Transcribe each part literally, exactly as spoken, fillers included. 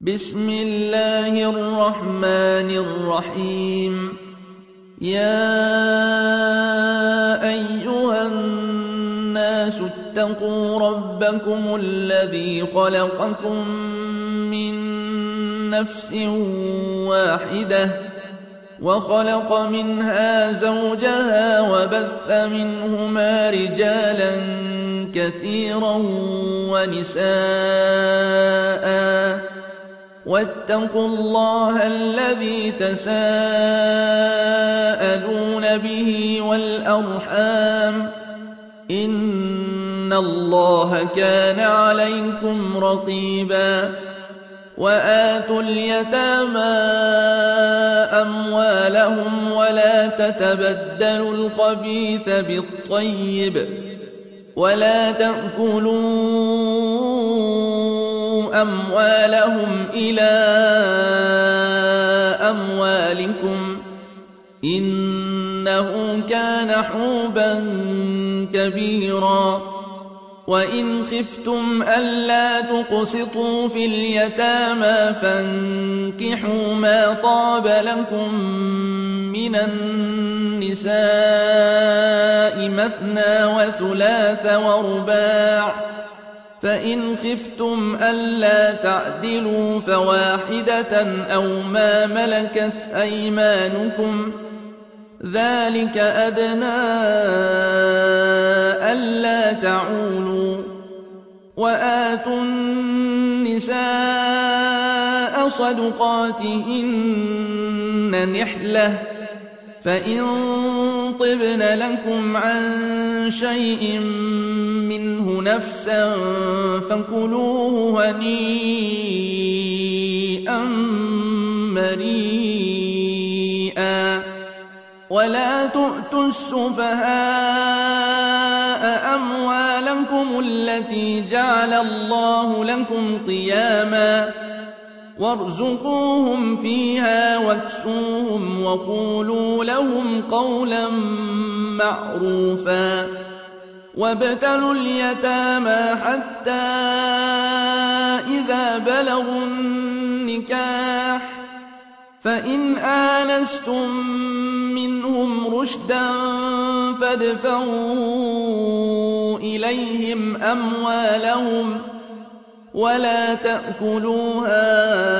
بسم الله الرحمن الرحيم. يا أيها الناس اتقوا ربكم الذي خلقكم من نفس واحدة وخلق منها زوجها وبث منهما رجالا كثيرا ونساء واتقوا الله الذي تساءلون به والأرحام إن الله كان عليكم رقيبا. وآتوا اليتامى أموالهم ولا تتبدلوا الخبيث بالطيب ولا تأكلوا أموالهم إلى أموالكم إنه كان حوبا كبيرا. وإن خفتم ألا تقسطوا في اليتامى فانكحوا ما طاب لكم من النساء مثنى وثلاث ورباع فإن خفتم ألا تعدلوا فواحدة أو ما ملكت أيمانكم ذلك أدنى ألا تعولوا. وآتوا النساء صدقاتهن نحلة فإن طبن لكم عن شيء منه نفسا فكلوه هنيئا مريئا. ولا تؤتوا السفهاء أموالكم التي جعل الله لكم قياما وارزقوهم فيها واكسوهم وقولوا لهم قولا معروفا. وابتلوا اليتامى حتى إذا بلغوا النكاح فإن آنستم منهم رشدا فادفعوا إليهم أموالهم ولا تأكلوها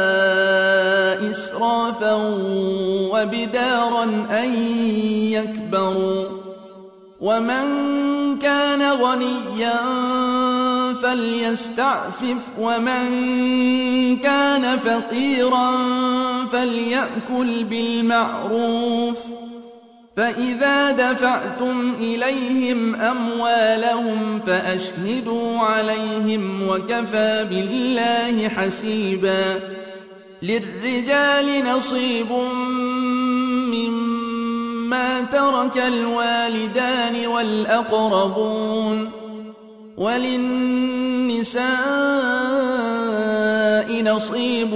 إسرافا وبدارا أن يكبروا. ومن كان غنيا فليستعفف ومن كان فقيرا فليأكل بالمعروف. فإذا دفعتم إليهم أموالهم فأشهدوا عليهم وكفى بالله حسيبا. للرجال نصيب مما ترك الوالدان والأقربون وللنساء نصيب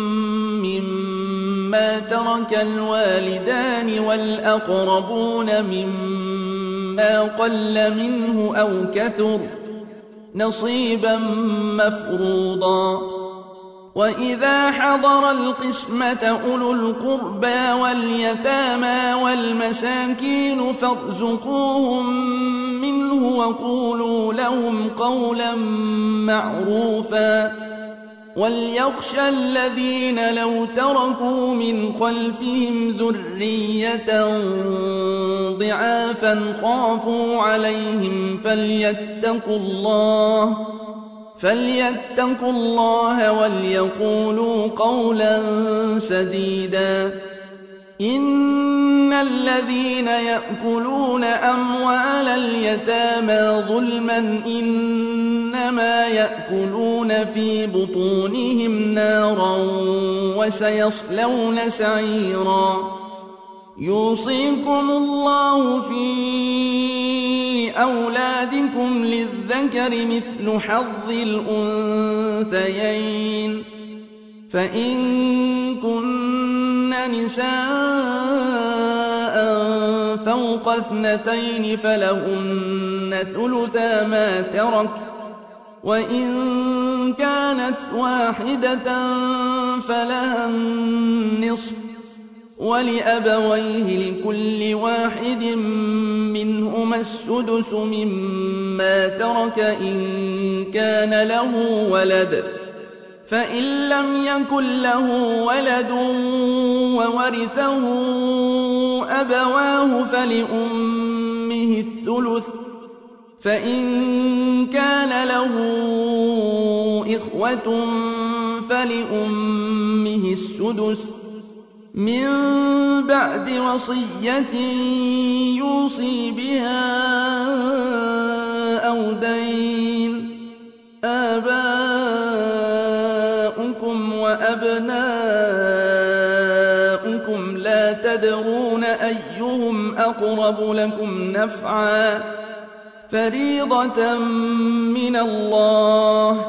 مما ترك الوالدان والأقربون مما قل منه أو كثر نصيبا مفروضا. وإذا حضر القسمة أولو القربى واليتامى والمساكين فارزقوهم منه وقولوا لهم قولا معروفا. وليخشى الذين لو تركوا من خلفهم ذرية ضعافا خافوا عليهم فليتقوا الله فليتقوا الله وليقولوا قولا سديدا. إن الذين يأكلون أموال اليتامى ظلما إنما يأكلون في بطونهم نارا وسيصلون سعيرا. يوصيكم الله في أولادكم للذكر مثل حظ الأنثيين فإن كن نساء فوق اثنتين فلهن ثلثا ما ترك وإن كانت واحدة فلها النصف ولأبويه لكل واحد منهما السدس مما ترك إن كان له ولد فإن لم يكن له ولد وورثه أبواه فلأمه الثلث فإن كان له إخوة فلأمه السدس من بعد وصية يوصي بها أو دين آباؤكم وأبناؤكم لا تدرون أيهم أقرب لكم نفعا فريضة من الله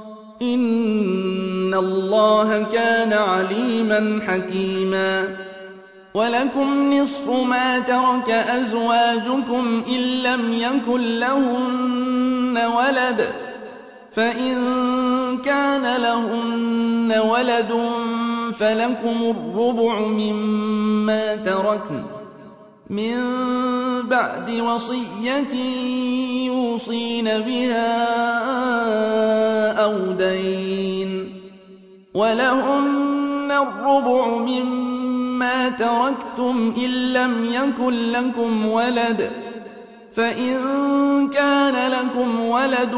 إن الله كان عليما حكيما ولكم نصف ما ترك أزواجكم إن لم يكن لهن ولد فإن كان لهن ولد فلكم الربع مما تركن من بعد وصية يوصين بها أو دين ولهن الربع مما تركتم إن لم يكن لكم ولد فإن كان لكم ولد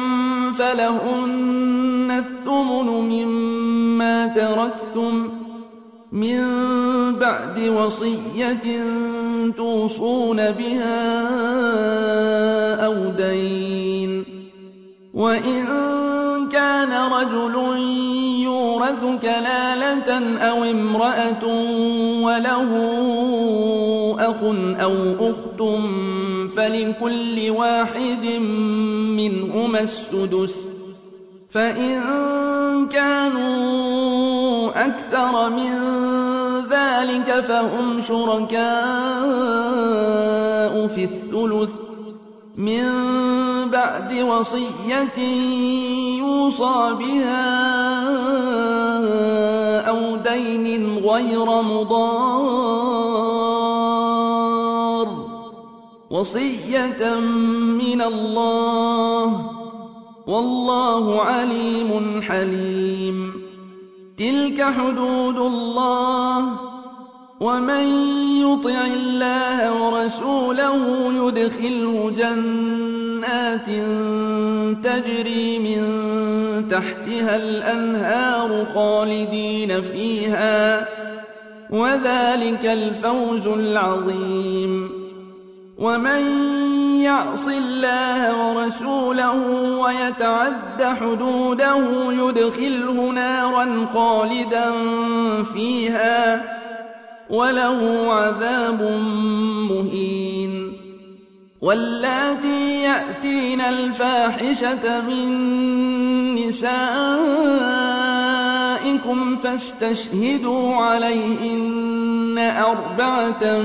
فلهن الثمن مما تركتم من بعد وصية توصون بها أو دين وإن كان رجل يورث كلالة أو امرأة وله أخ أو أخت فلكل واحد منهما السدس فإن كانوا أكثر من ذلك فهم شركاء في الثلث من بعد وصية يوصى بها أو دين غير مضار وصية من الله والله عليم حليم تلك حدود الله ومن يطع الله ورسوله يدخله جنات تجري من تحتها الأنهار خالدين فيها وذلك الفوز العظيم ومن يعص الله ورسوله ويتعد حدوده يدخله نارا خالدا فيها وله عذاب مهين واللاتي يأتين الفاحشة من نسائكم فاستشهدوا عليهن أربعة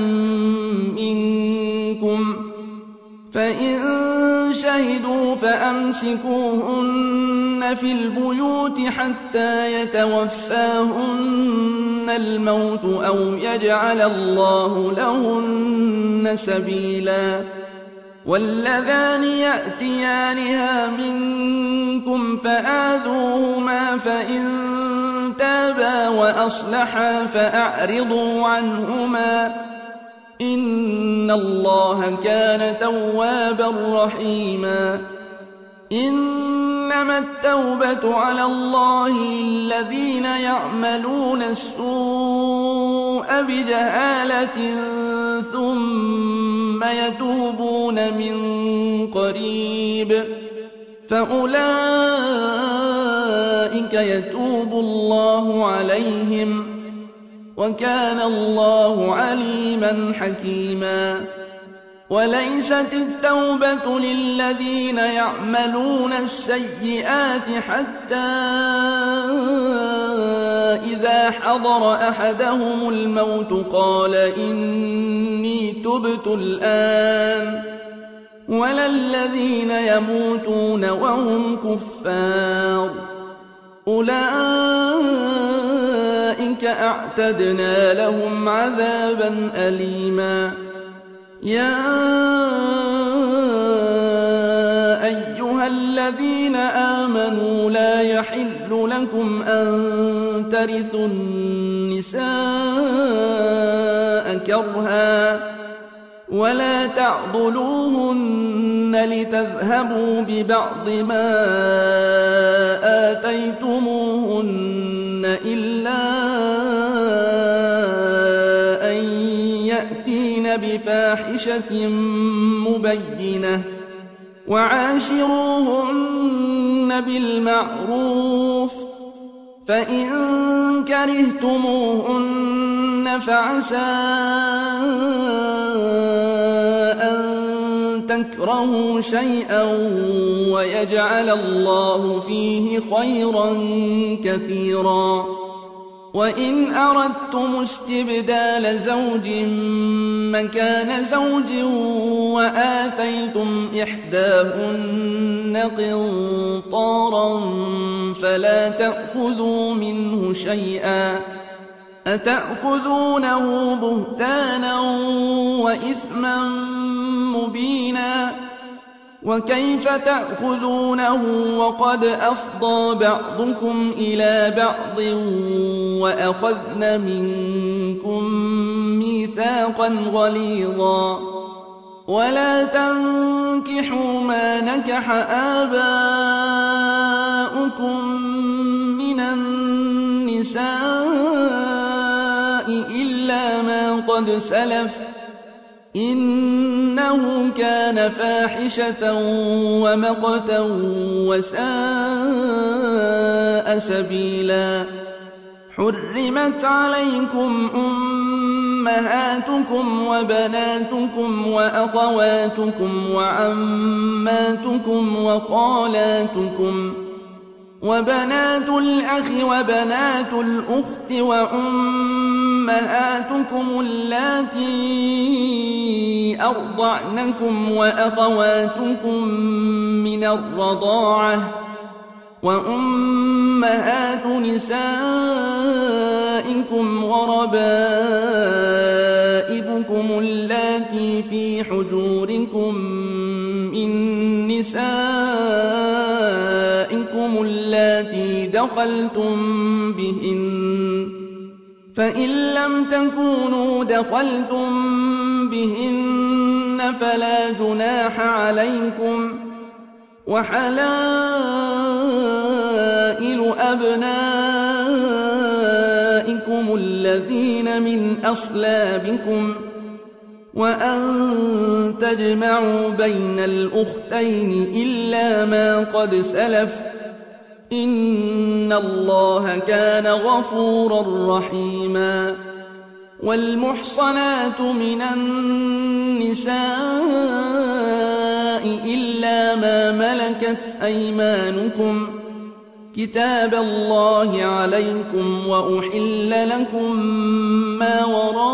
منكم فإن شهدوا فأمسكوهن في البيوت حتى يتوفاهن الموت أو يجعل الله لهن سبيلا واللذان يأتيانها منكم فآذوهما فإن تابا وأصلحا فأعرضوا عنهما إن الله كان توابا رحيما إنما التوبة على الله الذين يعملون السوء بجهالة ثم يتوبون من قريب فأولئك يتوب الله عليهم وكان الله عليما حكيما وليست التوبة للذين يعملون السيئات حتى إذا حضر أحدهم الموت قال إني تبت الآن ولا الذين يموتون وهم كفار أولئك أعتدنا لهم عذابا أليما يا أيها الذين آمنوا لا يحل لكم أن ترثوا النساء كرها ولا تعضلوهن لتذهبوا ببعض ما آتيتموهن إلا أن يأتين بفاحشة مبينة وعاشروهن بالمعروف فإن كرهتموهن فعسى أن تكرهوا شيئا ويجعل الله فيه خيرا كثيرا وإن أردتم استبدال زوج مكان زوج وآتيتم إحداهن قنطارا فلا تأخذوا منه شيئا أتأخذونه بهتانا وإثما مبينا وكيف تأخذونه وقد أفضى بعضكم إلى بعض وأخذن منكم ميثاقا غليظا ولا تنكحوا ما نكح آباؤكم من النساء إلا ما قد سلف إنه كان فاحشة ومقتا وساء سبيلا حرمت عليكم أمهاتكم وبناتكم وأخواتكم وعماتكم وخالاتكم وبنات الأخ وبنات الأخت وأمهاتكم اللاتي أرضعنكم وأخواتكم من الرضاعة وأمهات نسائكم وربائبكم اللاتي في حجوركم من نسائكم اللاتي دخلتم بهن فإن لم تكونوا دخلتم بهن فلا جناح عليكم وحلائل أبنائكم الذين من أصلابكم وأن تجمعوا بين الأختين إلا ما قد سلف إن الله كان غفورا رحيما والمحصنات من النساء إلا ما ملكت أيمانكم كتاب الله عليكم وأحل لكم ما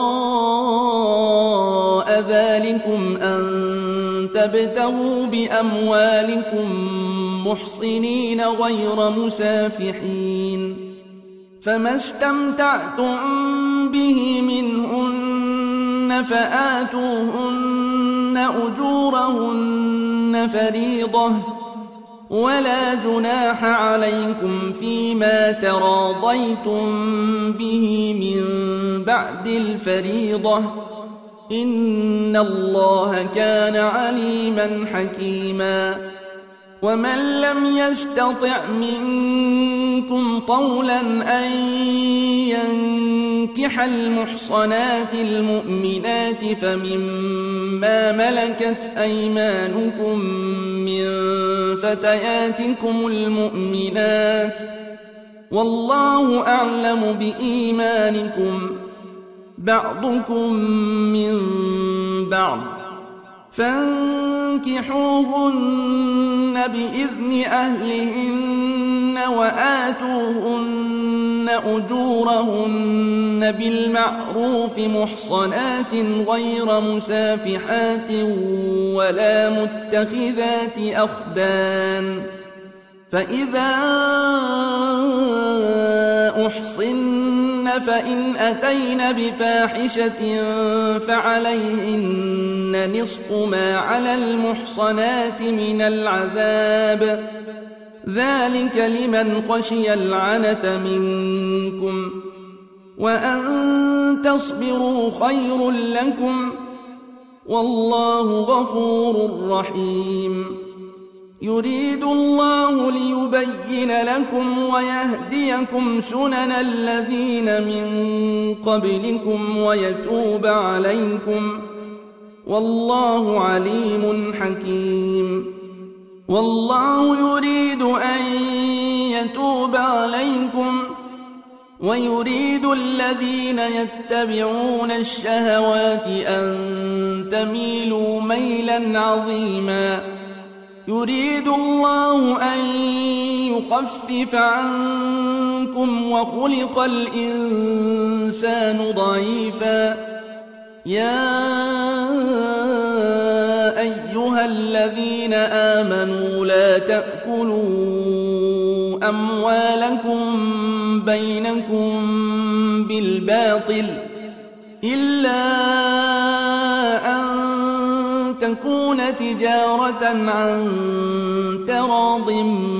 وراء ذلكم أن تبتغوا بأموالكم محصنين غير مسافحين فما استمتعتم به منهن فآتوهن أجورهن فريضة ولا جناح عليكم فيما تراضيتم به من بعد الفريضة إن الله كان عليما حكيما ومن لم يستطع منكم طولا أن ينكح المحصنات المؤمنات فمما ملكت أيمانكم من فتياتكم المؤمنات والله أعلم بإيمانكم بعضكم من بعض فانكحوهن بإذن أهلهن وآتوهن أجورهن بالمعروف محصنات غير مسافحات ولا متخذات أخدان فإذا أحصن فإن أتين بفاحشة فعليهن نصف ما على المحصنات من العذاب ذلك لمن خشي العنة منكم وأن تصبروا خير لكم والله غفور رحيم يريد الله ليبين لكم ويهديكم سنن الذين من قبلكم ويتوب عليكم والله عليم حكيم والله يريد أن يتوب عليكم ويريد الذين يتبعون الشهوات أن تميلوا ميلا عظيما يريد الله أن يخفف عنكم وخلق الإنسان ضعيفا يا أيها الذين آمنوا لا تأكلوا أموالكم بينكم بالباطل إلا أن تكون تجارة عن تراض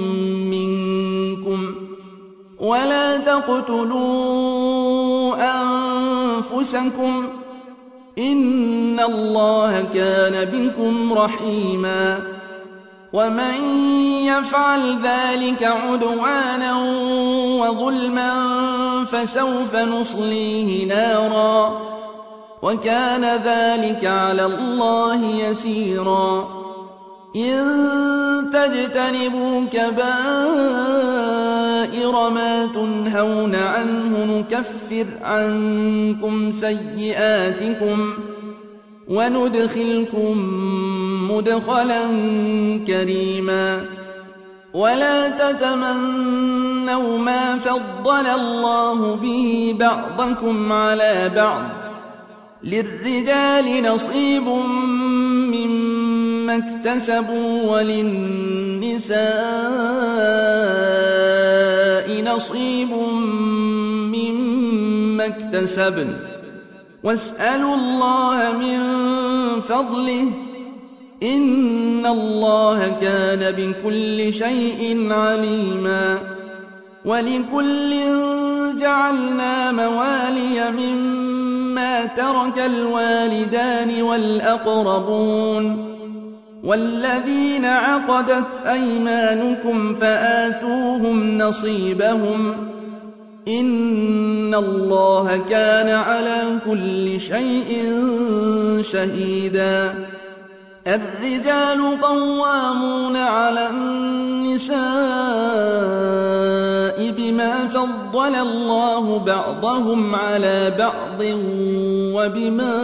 منكم ولا تقتلوا أنفسكم إن الله كان بكم رحيما ومن يفعل ذلك عدوانا وظلما فسوف نصليه نارا وكان ذلك على الله يسيرا إن تجتنبوا كبائر ما تنهون عنه نكفر عنكم سيئاتكم وندخلكم مدخلا كريما ولا تتمنوا ما فضل الله به بعضكم على بعض للرجال نصيب مما اكتسبوا وللنساء نصيب مما اكتسبن واسألوا الله من فضله إن الله كان بكل شيء عليما ولكل جعلنا موالي مما ترك الوالدان والأقربون والذين عقدت أيمانكم فآتوهم نصيبهم إن الله كان على كل شيء شهيدا الرجال قوامون على النساء بما فضل الله بعضهم على بعض وبما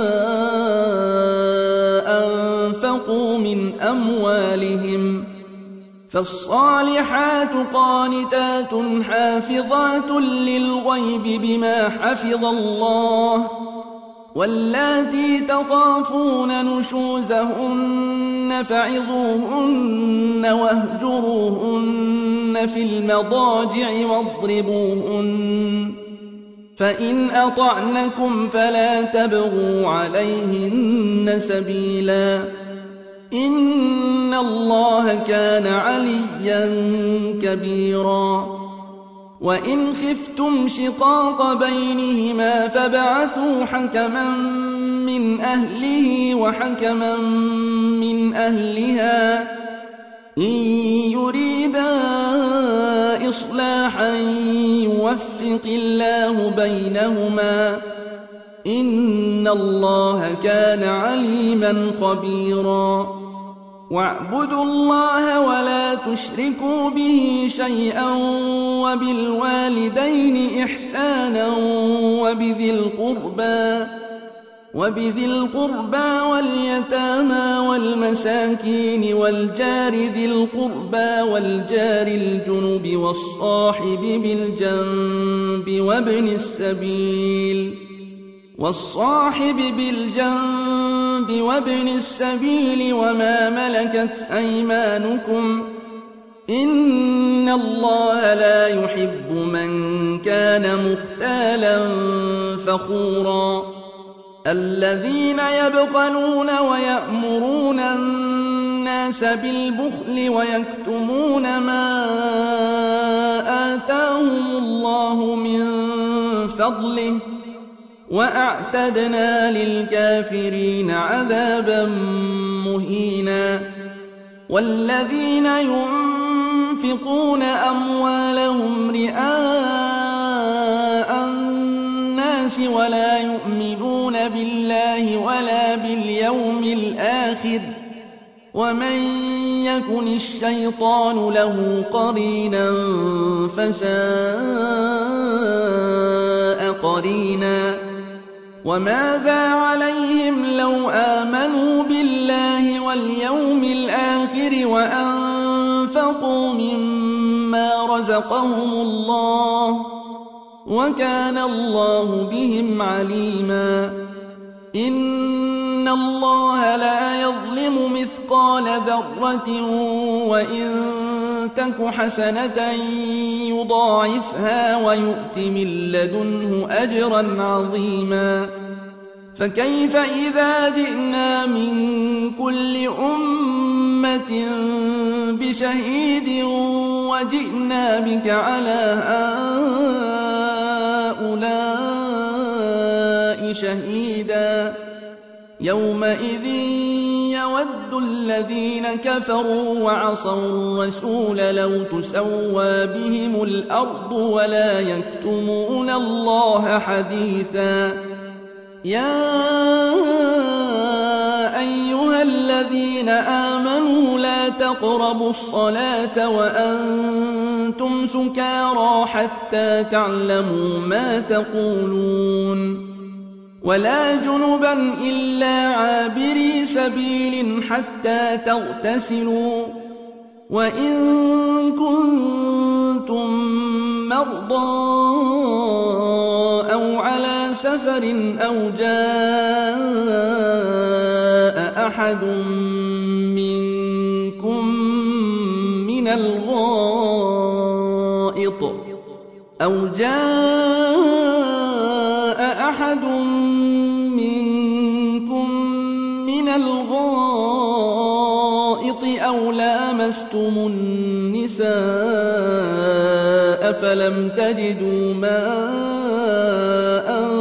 أنفقوا من أموالهم فالصالحات قانتات حافظات للغيب بما حفظ الله واللاتي تخافون نشوزهن فعظوهن واهجروهن في المضاجع واضربوهن فإن أطعنكم فلا تبغوا عليهن سبيلا إن الله كان عليا كبيرا وإن خفتم شقاق بينهما فابعثوا حكما من أهله وحكما من أهلها إن يريدا إصلاحا يوفق الله بينهما إن الله كان عليما خبيرا واعبدوا الله ولا تشركوا به شيئا وبالوالدين إحسانا وبذي القربى وبذي القربى واليتامى والمساكين والجار ذي القربى والجار الجنب والصاحب بالجنب وابن السبيل والصاحب بالجنب وابن السبيل وما ملكت أيمانكم إن الله لا يحب من كان مختالا فخورا الذين يبخلون ويأمرون الناس بالبخل ويكتمون ما آتاهم الله من فضله وأعتدنا للكافرين عذابا مهينا والذين ينفقون أموالهم رئاء الناس ولا يؤمنون بالله ولا باليوم الآخر ومن يكن الشيطان له قرينا فساء قرينا وماذا عليهم لو آمنوا بالله واليوم الآخر وأنفقوا مما رزقهم الله وكان الله بهم عليما إن الله لا يظلم مثقال ذرة وإن تك حسنة يضاعفها ويؤت من لدنه أجرا عظيما فكيف إذا جئنا من كل أمة بشهيد وجئنا بك على هؤلاء شهيدا يومئذ يود الذين كفروا وعصوا الرسول لو تسوى بهم الأرض ولا يكتمون الله حديثا يا أيها الذين آمنوا لا تقربوا الصلاة وأنتم سكارى حتى تعلموا ما تقولون ولا جنبا إلا عابري سبيل حتى تغتسلوا وإن كنتم مرضى أو على سفر أو جاء أحد منكم من الغائط أو جاء أحد منكم من الغائط أو لامستم النساء فلم تجدوا ماء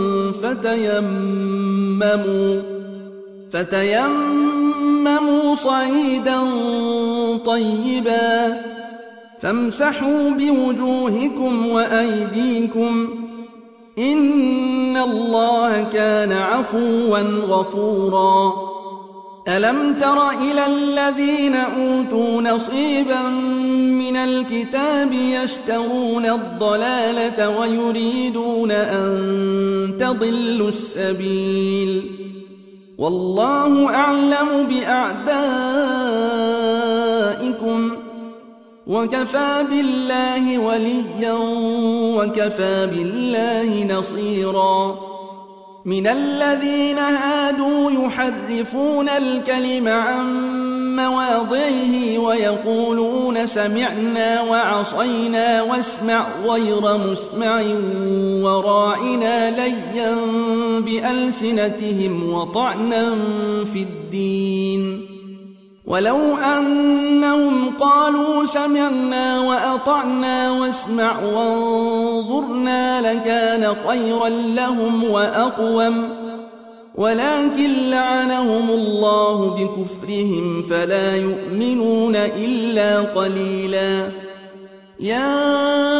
فتيمموا فتيمموا صعيدا طيبا فامسحوا بوجوهكم وأيديكم إن الله كان عفوا غفورا ألم تر إلى الذين أوتوا نصيبا من الكتاب يشترون الضلالة ويريدون أن تضلوا السبيل والله أعلم بأعدائكم وكفى بالله وليا وكفى بالله نصيرا من الذين هادوا يحرفون الكلم عن مواضعه ويقولون سمعنا وعصينا واسمع غير مسمع وراعنا ليا بألسنتهم وطعنا في الدين ولو أنهم قالوا سمعنا وأطعنا واسمع وانظرنا لكان خيرا لهم وأقوم ولكن لعنهم الله بكفرهم فلا يؤمنون إلا قليلا يا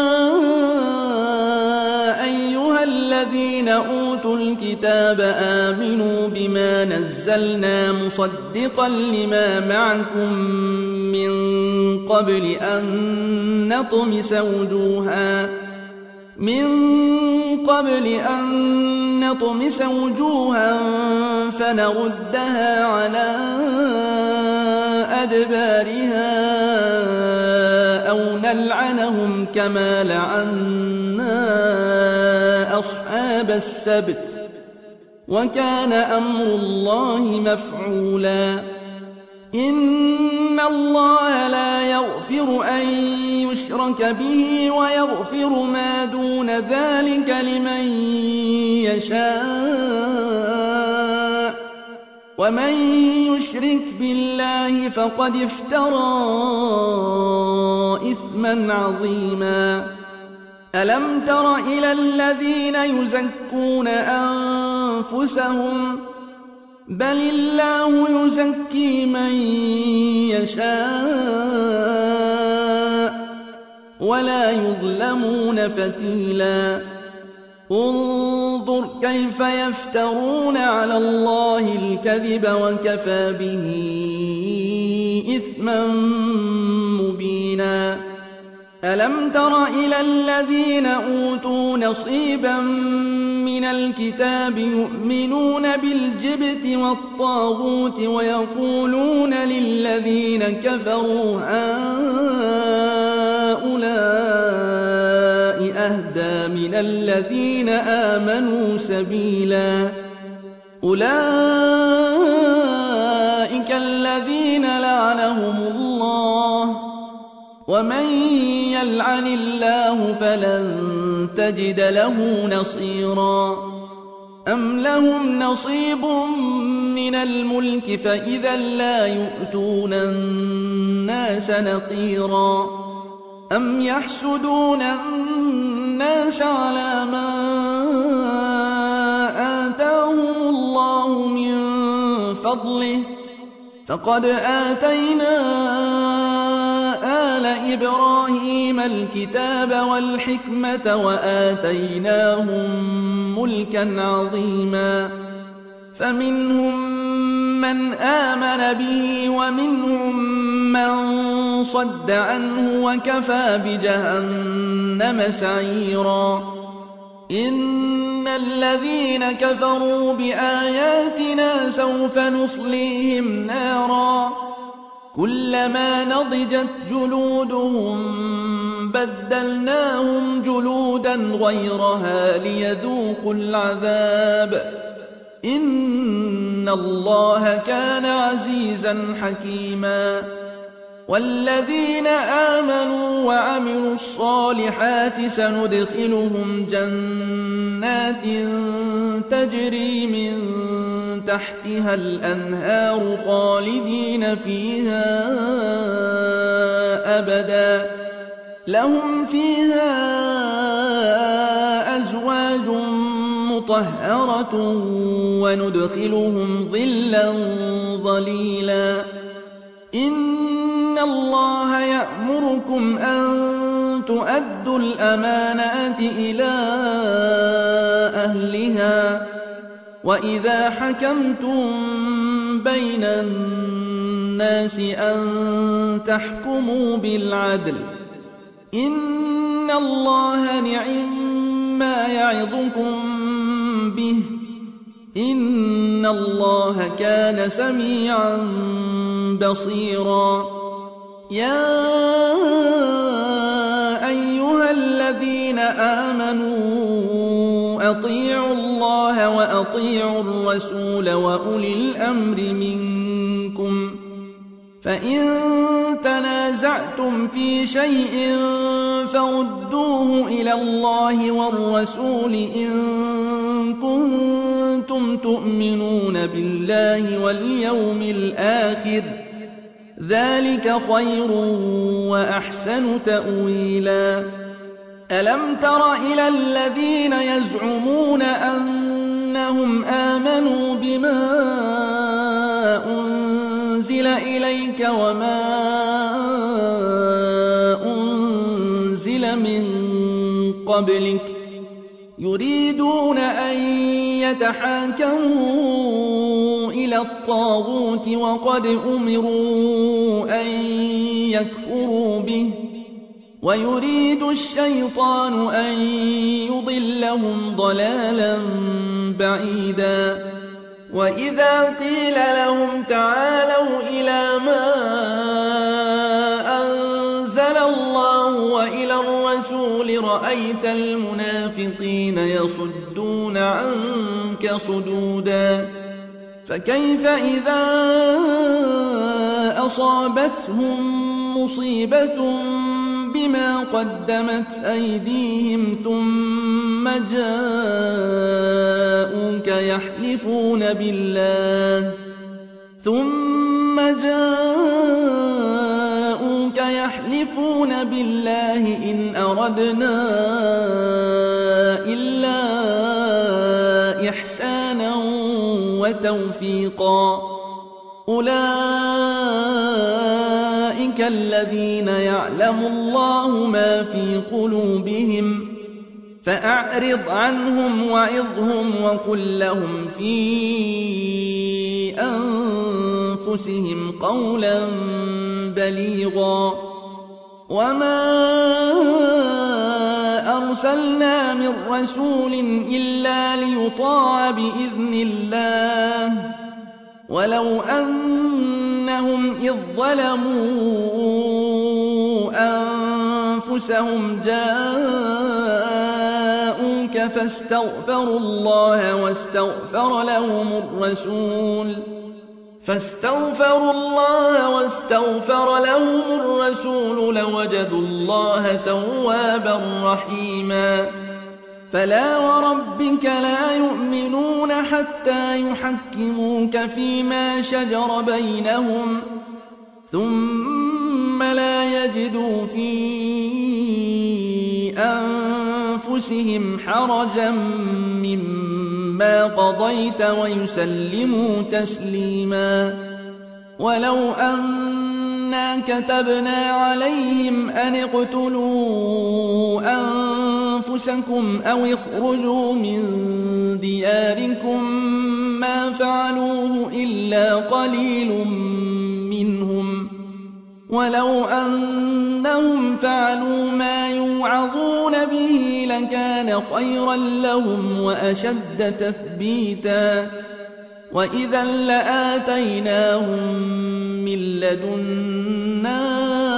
أيها الذين أوتوا الكتاب آمنوا بما نزلنا مصدقا لما معكم من قبل أن نطمس وجوها من قبل أن نطمس وجوها فنردها على أدبارها أو نلعنهم كما لعنا أصحاب السبت وكان أمر الله مفعولا إن الله لا يغفر أن يشرك به ويغفر ما دون ذلك لمن يشاء ومن يشرك بالله فقد افترى إثما عظيما ألم تر إلى الذين يزكون أنفسهم بل الله يزكي من يشاء ولا يظلمون فتيلا انظر كيف يفترون على الله الكذب وكفى به إثما مبينا ألم تر إلى الذين أوتوا نصيبا من الكتاب يؤمنون بالجبت والطاغوت ويقولون للذين كفروا هؤلاء أهدى من الذين آمنوا سبيلا أولئك الذين لعنهم الله ومن يلعن الله فلن تجد له نصيرا أم لهم نصيب من الملك فإذا لا يؤتون الناس نقيرا أم يحسدون الناس على ما آتاهم الله من فضله فقد آتينا آل إبراهيم الكتاب والحكمة وآتيناهم ملكا عظيما فمنهم من آمن به ومنهم من صد عنه وكفى بجهنم سعيرا إن الذين كفروا بآياتنا سوف نصليهم نارا كلما نضجت جلودهم بدلناهم جلودا غيرها ليذوقوا العذاب إن الله كان عزيزا حكيما والذين آمنوا وعملوا الصالحات سندخلهم جنات تجري من تحتها الأنهار خالدين فيها أبدا لهم فيها أزواج مطهرة وندخلهم ظلا ظليلا إن الله يأمركم أن تؤدوا الأمانات إلى أهلها وإذا حكمتم بين الناس أن تحكموا بالعدل إن الله نعما يعظكم به إن الله كان سميعا بصيرا يا أيها الذين آمنوا أطيعوا الله وأطيعوا الرسول وأولي الأمر منكم فإن تنازعتم في شيء فردوه إلى الله والرسول إن كنتم تؤمنون بالله واليوم الآخر ذلك خير وأحسن تأويلا ألم تر إلى الذين يزعمون أنهم آمنوا بما أنزل إليك وما أنزل من قبلك يريدون أن يتحاكموا إلى الطاغوت وقد أمروا أن يكفروا به ويريد الشيطان أن يضلهم ضلالا بعيدا وإذا قيل لهم تعالوا إلى ما أنزل الله وإلى الرسول رأيت المنافقين يصدون عنك صدودا فكيف إذا أصابتهم مصيبة بما قدمت أيديهم ثم جاءوك يحلفون بالله ثم جاءوك يحلفون بالله إن أردنا إلا إحسانا وتوفيقا أولئك الذين يعلم الله ما في قلوبهم فأعرض عنهم وعظهم وقل لهم في أنفسهم قولا بليغا وما أرسلنا من رسول إلا ليطاع بإذن الله ولو أنهم إذ ظلموا أنفسهم جاءوك فاستغفروا الله واستغفر لهم الرسول فاستغفروا الله واستغفر لهم الرسول لوجدوا الله توابا رحيما فلا وربك لا يؤمنون حتى يحكموك فيما شجر بينهم ثم لا يجدوا في أنفسهم حرجا مما قضيت ويسلموا تسليما ولو أنا كتبنا عليهم أن اقتلوا أنفسكم أو اخرجوا من دياركم ما فعلوه إلا قليل منهم ولو أنهم فعلوا ما يوعظون به لكان خيرا لهم وأشد تثبيتا وإذا لآتيناهم من لدنا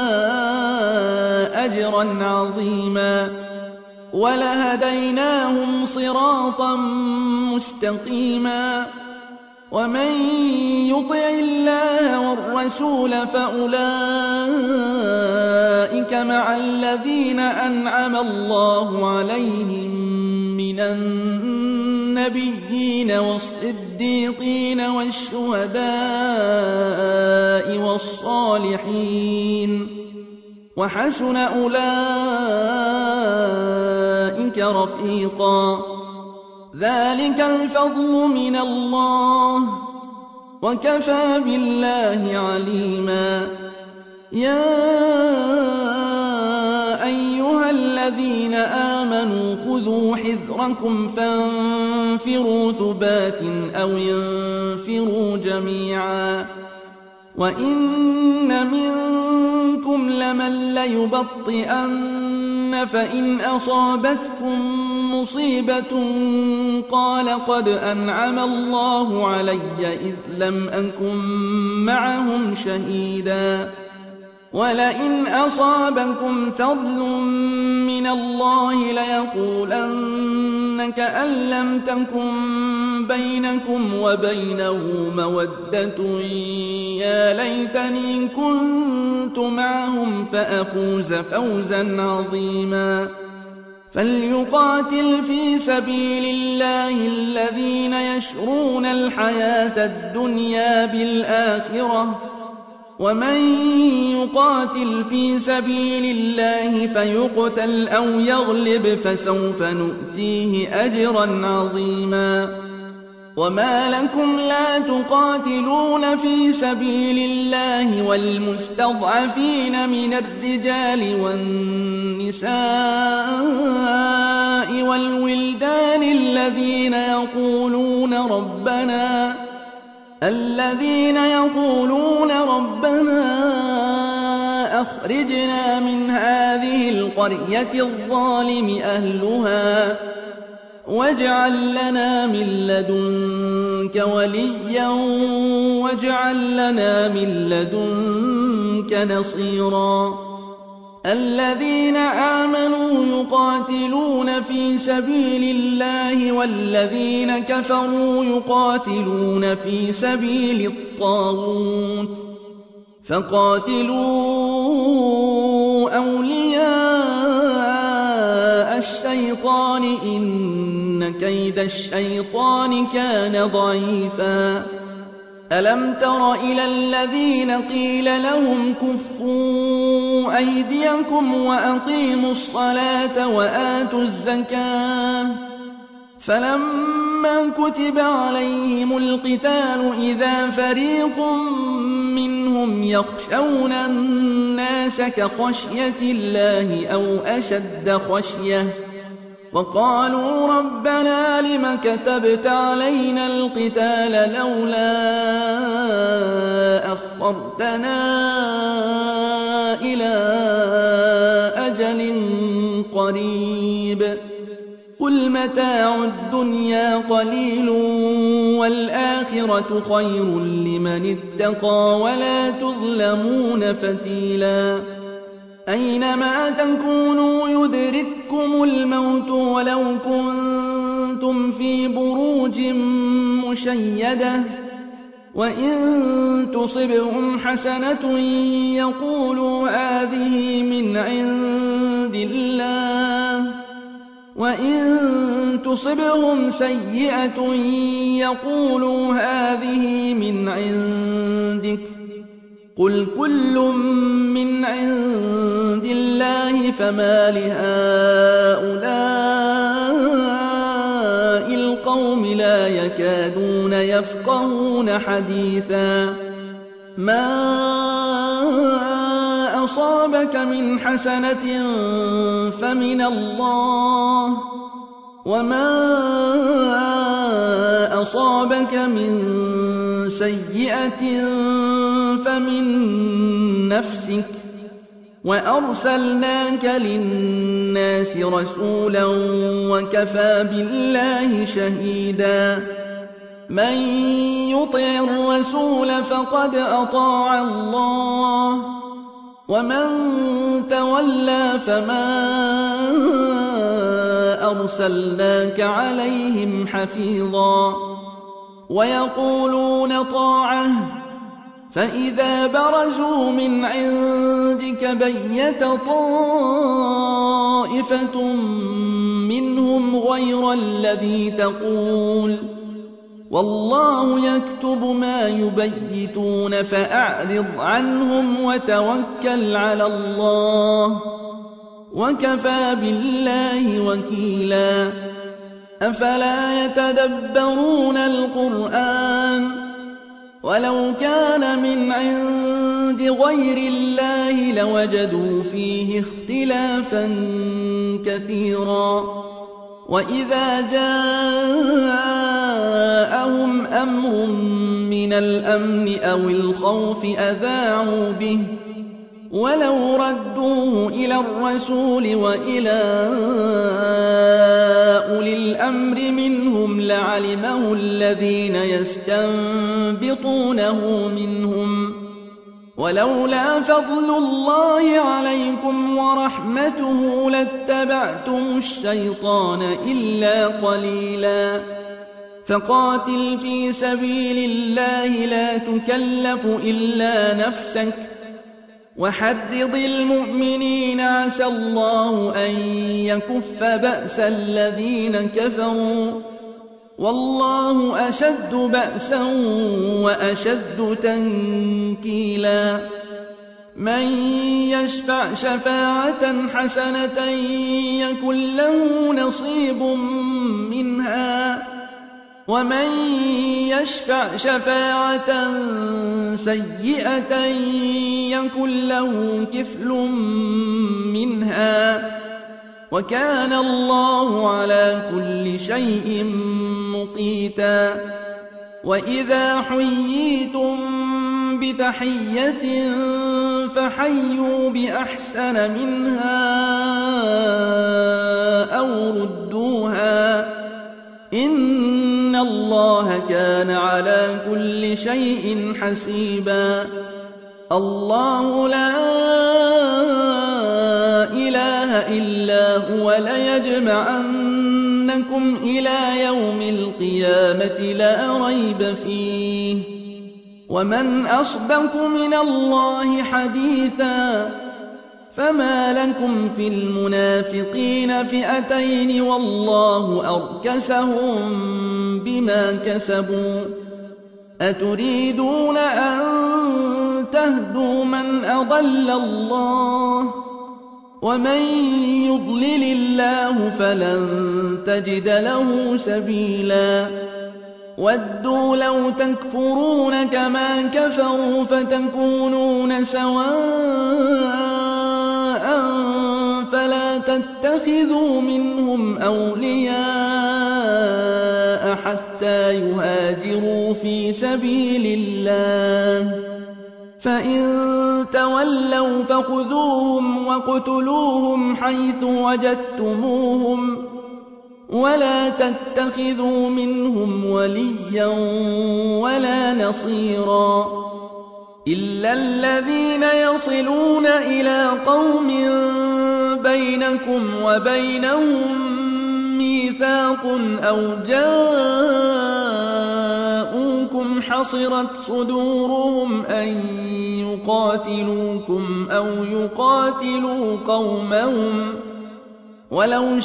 أجرا عظيما ولهديناهم صراطا مستقيما ومن يطع الله والرسول فأولئك مع الذين أنعم الله عليهم من النبيين والصديقين والشهداء والصالحين وحسن أولئك رفيقا ذلك الفضل من الله وكفى بالله عليما يا أيها الذين آمنوا خذوا حذركم فانفروا ثبات أو ينفروا جميعا وإن منكم لمن ليبطئن فإن أصابتكم مصيبة قال قد أنعم الله علي إذ لم أكن معهم شهيدا ولئن أصابكم فضل من الله ليقولن كأن لم تكن بينكم وبينه مودة يا ليتني كنت معهم فأفوز فوزا عظيما فليقاتل في سبيل الله الذين يشرون الحياة الدنيا بالآخرة ومن يقاتل في سبيل الله فيقتل أو يغلب فسوف نؤتيه أجرا عظيما وما لكم لا تقاتلون في سبيل الله والمستضعفين من الرجال والنساء والولدان الذين يقولون ربنا الذين يقولون ربنا أخرجنا من هذه القرية الظالم أهلها واجعل لنا من لدنك وليا واجعل لنا من لدنك نصيرا الذين آمنوا يقاتلون في سبيل الله والذين كفروا يقاتلون في سبيل الطاغوت فقاتلوا أولياء الشيطان إن كيد الشيطان كان ضعيفا ألم تر إلى الذين قيل لهم كفوا أيديكم وأقيموا الصلاة وآتوا الزكاة فلما كتب عليهم القتال إذا فريق منهم يخشون الناس كخشية الله أو أشد خشية وقالوا ربنا لم كتبت علينا القتال لولا أخرتنا إلى أجل قريب قل متاع الدنيا قليل والآخرة خير لمن اتقى ولا تظلمون فتيلا أينما تكونوا يدرككم الموت ولو كنتم في بروج مشيدة وإن تصبهم حسنة يقولوا هذه من عند الله وإن تصبهم سيئة يقولوا هذه من عندك قل كل من عند الله فما لهؤلاء القوم لا يكادون يفقهون حديثا ما أصابك من حسنة فمن الله وما أصابك من سيئة فمن نفسك وأرسلناك للناس رسولا وكفى بالله شهيدا من يطع الرسول فقد أطاع الله ومن تولى فما أرسلناك عليهم حفيظا ويقولون طاعة فإذا برزوا من عندك بيت طائفة منهم غير الذي تقول والله يكتب ما يبيتون فأعرض عنهم وتوكل على الله وكفى بالله وكيلا أفلا يتدبرون القرآن ولو كان من عند غير الله لوجدوا فيه اختلافا كثيرا وإذا جاءهم أمر من الأمن أو الخوف أذاعوا به ولو ردوه إلى الرسول وإلى أولي الأمر منهم لعلمه الذين يستنبطونه منهم ولولا فضل الله عليكم ورحمته لاتبعتم الشيطان إلا قليلا فقاتل في سبيل الله لا تكلف إلا نفسك وحرض المؤمنين عسى الله أن يكف بأس الذين كفروا والله أشد بأسا وأشد تنكيلا من يشفع شفاعة حسنة يكن له نصيب منها ومن يشفع شفاعة سيئة يكن له كفل منها وكان الله على كل شيء مقيتا وإذا حييتم بتحية فحيوا بأحسن منها أو ردوها إن الله كان على كل شيء حسيبا الله لا إلا هو ليجمعنكم إلى يوم القيامة لا ريب فيه ومن أصدق من الله حديثا فما لكم في المنافقين فئتين والله أركسهم بما كسبوا أتريدون أن تهدوا من أضل الله ومن يضلل الله فلن تجد له سبيلا ودوا لو تكفرون كما كفروا فتكونون سواء فلا تتخذوا منهم أولياء حتى يهاجروا في سبيل الله فإن تولوا فخذوهم وقتلوهم حيث وجدتموهم ولا تتخذوا منهم وليا ولا نصيرا إلا الذين يصلون إلى قوم بينكم وبينهم ميثاق أو جاءوكم حصرت صدورهم أن يقاتلوكم أو يقاتلوا قومهم ولو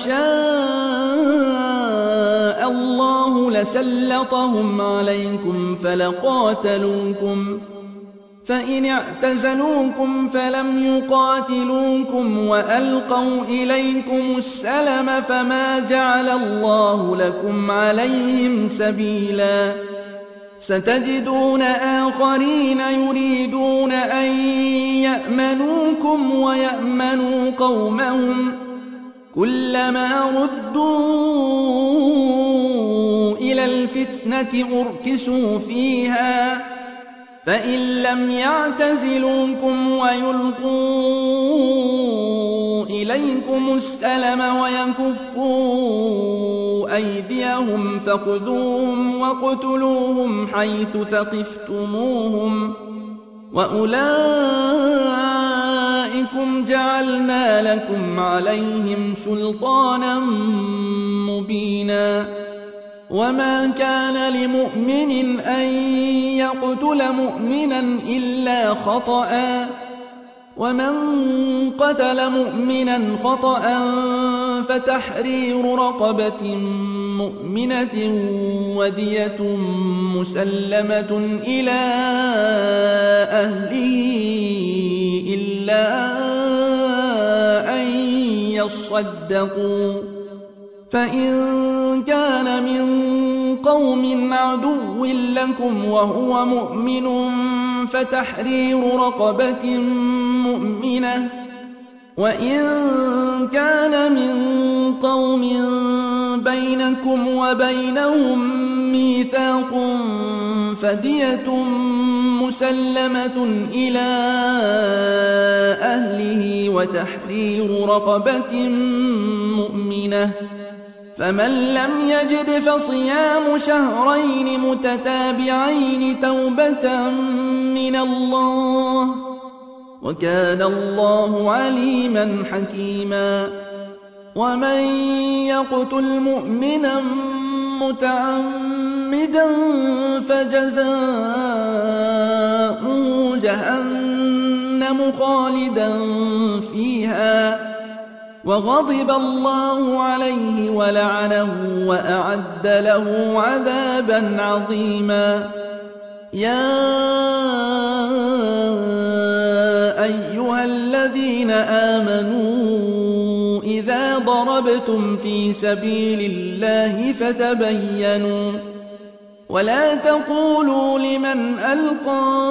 شاء الله لسلطهم عليكم فلقاتلوكم فإن اعتزلوكم فلم يقاتلوكم وألقوا إليكم السلم فما جعل الله لكم عليهم سبيلا ستجدون آخرين يريدون أن يأمنوكم ويأمنوا قومهم كلما ردوا إلى الفتنة أركسوا فيها فإن لم يعتزلوكم ويلقوا إليكم السلم ويكفوا أيديهم فخذوهم وقتلوهم حيث ثقفتموهم وأولئكم جعلنا لكم عليهم سلطانا مبينا وما كان لمؤمن أن يقتل مؤمنا إلا خطأ ومن قتل مؤمنا خطأ فتحرير رقبة مؤمنة ودية مسلمة إلى أهله إلا أن يصدقوا فإن كان من قوم عدو لكم وهو مؤمن فتحرير رقبة مؤمنة وإن كان من قوم بينكم وبينهم ميثاق فدية مسلمة إلى أهله وتحرير رقبة مؤمنة فمن لم يجد فصيام شهرين متتابعين توبة من الله وكان الله عليما حكيما ومن يقتل مؤمنا متعمدا فجزاؤه جهنم خالدا فيها وغضب الله عليه ولعنه وأعد له عذابا عظيما يا أيها الذين آمنوا إذا ضربتم في سبيل الله فتبينوا ولا تقولوا لمن ألقى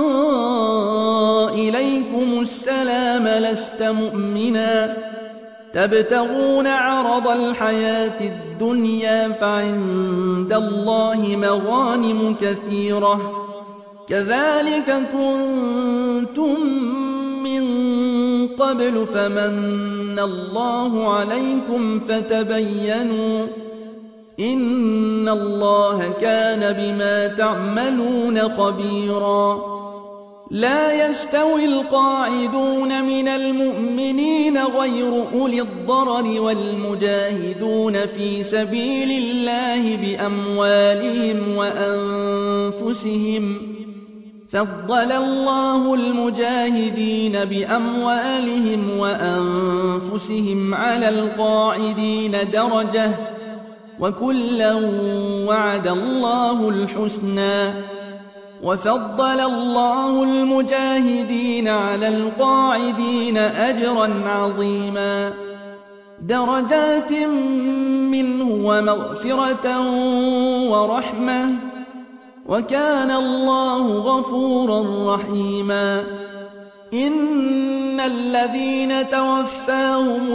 إليكم السلام لست مؤمنا تبتغون عرض الحياة الدنيا فعند الله مغانم كثيرة كذلك كنتم من قبل فمن الله عليكم فتبينوا إن الله كان بما تعملون خبيرا لا يستوي القاعدون من المؤمنين غير أولي الضرر والمجاهدون في سبيل الله بأموالهم وأنفسهم فضل الله المجاهدين بأموالهم وأنفسهم على القاعدين درجة وكلا وعد الله الحسنى وفضل الله المجاهدين على القاعدين أجرا عظيما درجات منه ومغفرة ورحمة وكان الله غفورا رحيما إن الذين توفاهم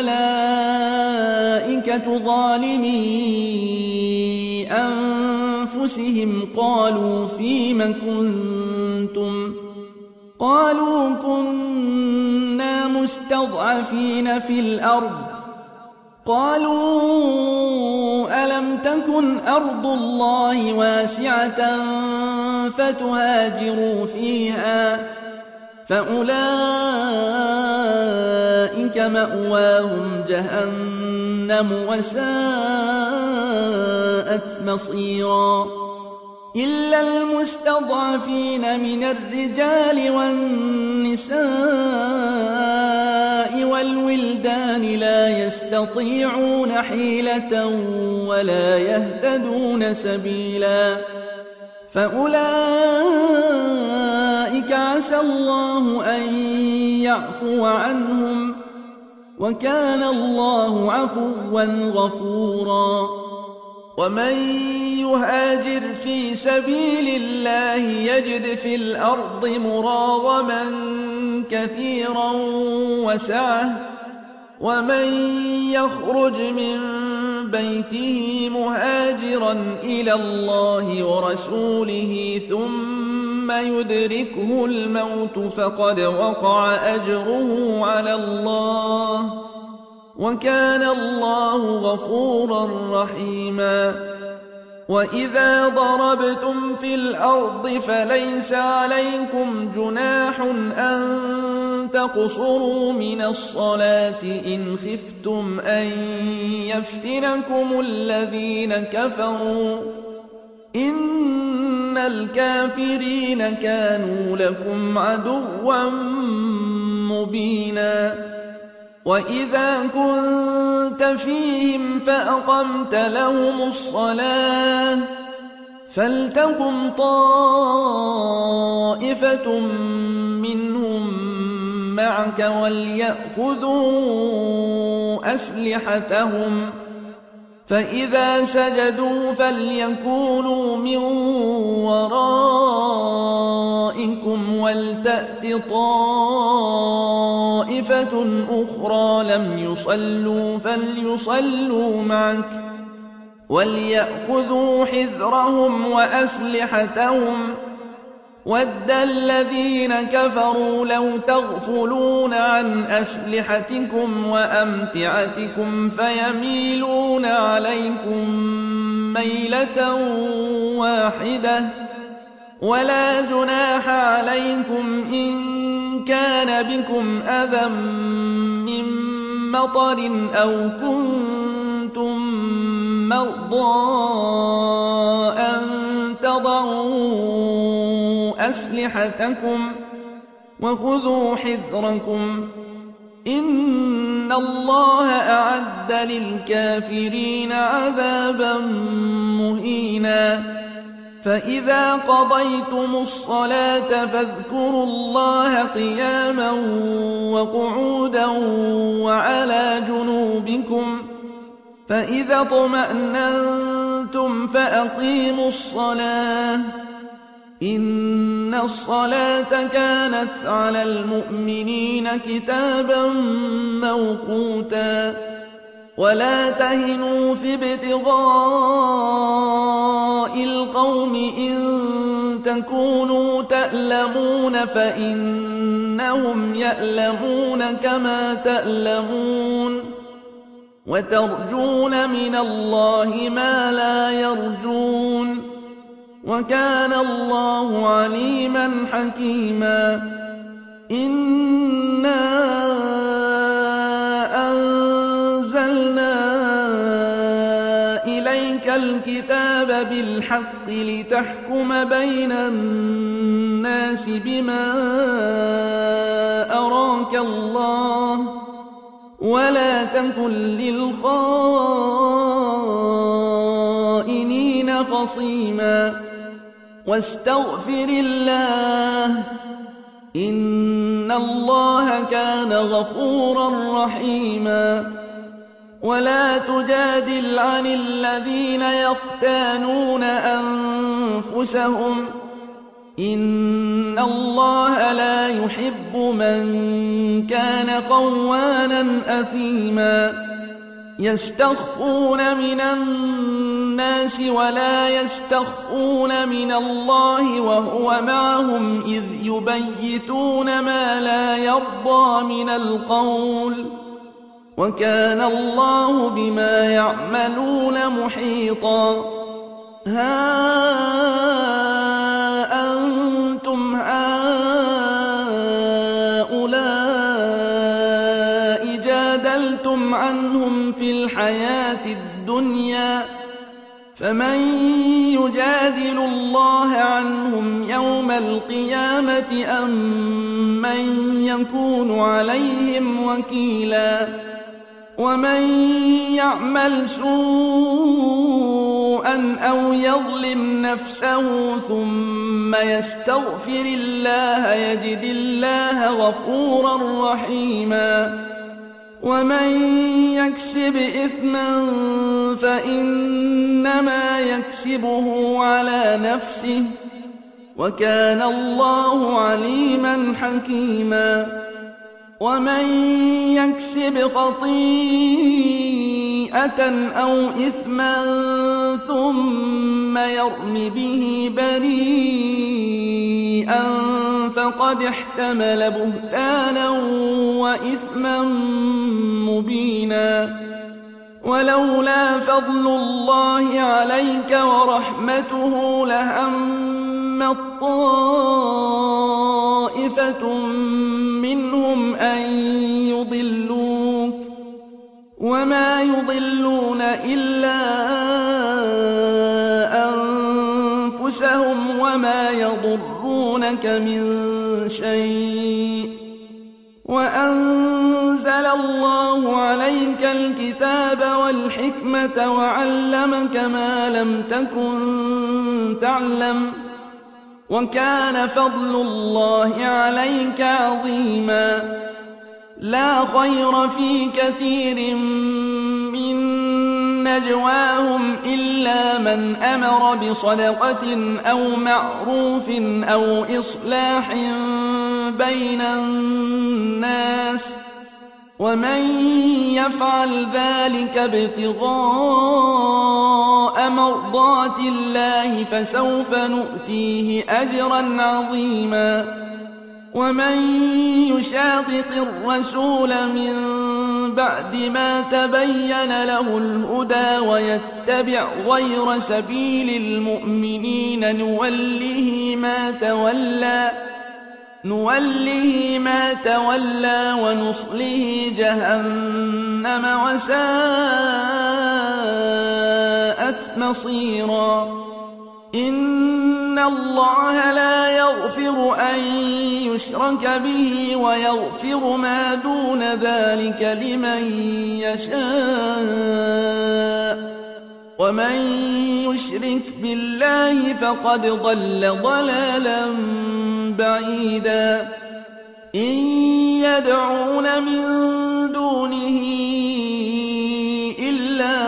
الملائكة ظالمي أنفسهم قالوا فيم كنتم قالوا كنا مستضعفين في الأرض قالوا ألم تكن أرض الله واسعة فتهاجروا فيها فأولئك مأواهم جهنم وساءت مصيرا إلا المستضعفين من الرجال والنساء والولدان لا يستطيعون حيلة ولا يهتدون سبيلا فأولئك عسى الله أن يعفو عنهم وكان الله عفوا غفورا ومن يهاجر في سبيل الله يجد في الأرض مراغما كثيرا وسعة ومن يخرج من بيته مهاجرا إلى الله ورسوله ثم يدركه الموت فقد وقع أجره على الله وكان الله غفورا رحيما وإذا ضربتم في الأرض فليس عليكم جناح أن تقصروا من الصلاة إن خفتم أن يفتنكم الذين كفروا إن الكافرين كانوا لكم عدوا مبينا وإذا كنت فيهم فأقمت لهم الصلاة فلتقم طائفة منهم معك وليأخذوا أسلحتهم فإذا سجدوا فليكونوا من ورائكم ولتأت طائفة أخرى لم يصلوا فليصلوا معك وليأخذوا حذرهم وأسلحتهم ود الذين كفروا لو تغفلون عن أسلحتكم وأمتعتكم فيميلون عليكم ميلة واحدة ولا جناح عليكم إن كان بكم أذى من مطر أو كنتم مرضى أن تضعوا أسلحتكم وخذوا حذركم إن الله أعد للكافرين عذابا مهينا فإذا قضيتم الصلاة فاذكروا الله قياما وقعودا وعلى جنوبكم فإذا اطمأننتم فأقيموا الصلاة إن الصلاة كانت على المؤمنين كتابا موقوتا ولا تهنوا في ابتغاء القوم إن تكونوا تألمون فإنهم يألمون كما تألمون وترجون من الله ما لا يرجون وكان الله عليما حكيما إنا أنزلنا إليك الكتاب بالحق لتحكم بين الناس بما أراك الله ولا تكن للخائنين خصيما واستغفر الله إن الله كان غفورا رحيما ولا تجادل عن الذين يختانون أنفسهم إن الله لا يحب من كان خوانا أثيما يستخفون من الناس ولا يستخفون من الله وهو معهم إذ يبيتون ما لا يرضى من القول وكان الله بما يعملون محيطا ها أنتم هؤلاء جادلتم عنهم في الحياة الدنيا فمن يجادل الله عنهم يوم القيامة أم من يكون عليهم وكيلا ومن يعمل سوءا أو يظلم نفسه ثم يستغفر الله يجد الله غفورا رحيما ومن يكسب إثما فإنما يكسبه على نفسه وكان الله عليما حكيما ومن يكسب خطيئة أو إثما ثم يرم به بريئا فقد احتمل بهتانا وإثما مبينا ولولا فضل الله عليك ورحمته لهمت طائفة منهم أن يضلوك وما يضلون إلا أنفسهم وما يضرونك من شيء وأنزل الله عليك الكتاب والحكمة وعلمك ما لم تكن تعلم وكان فضل الله عليك عظيما لا خير في كثير من نجواهم إلا من أمر بصدقة أو معروف أو إصلاح بين الناس ومن يفعل ذلك ابتغاء مرضات الله فسوف نؤتيه أجرا عظيما ومن يشاقق الرسول من بعد ما تبين له الهدى ويتبع غير سبيل المؤمنين نوله ما تولى نوله ما تولى ونصله جهنم وساءت مصيرا إن الله لا يغفر أن يشرك به ويغفر ما دون ذلك لمن يشاء ومن يشرك بالله فقد ضل ضلالا بعيدا إن يدعون من دونه إلا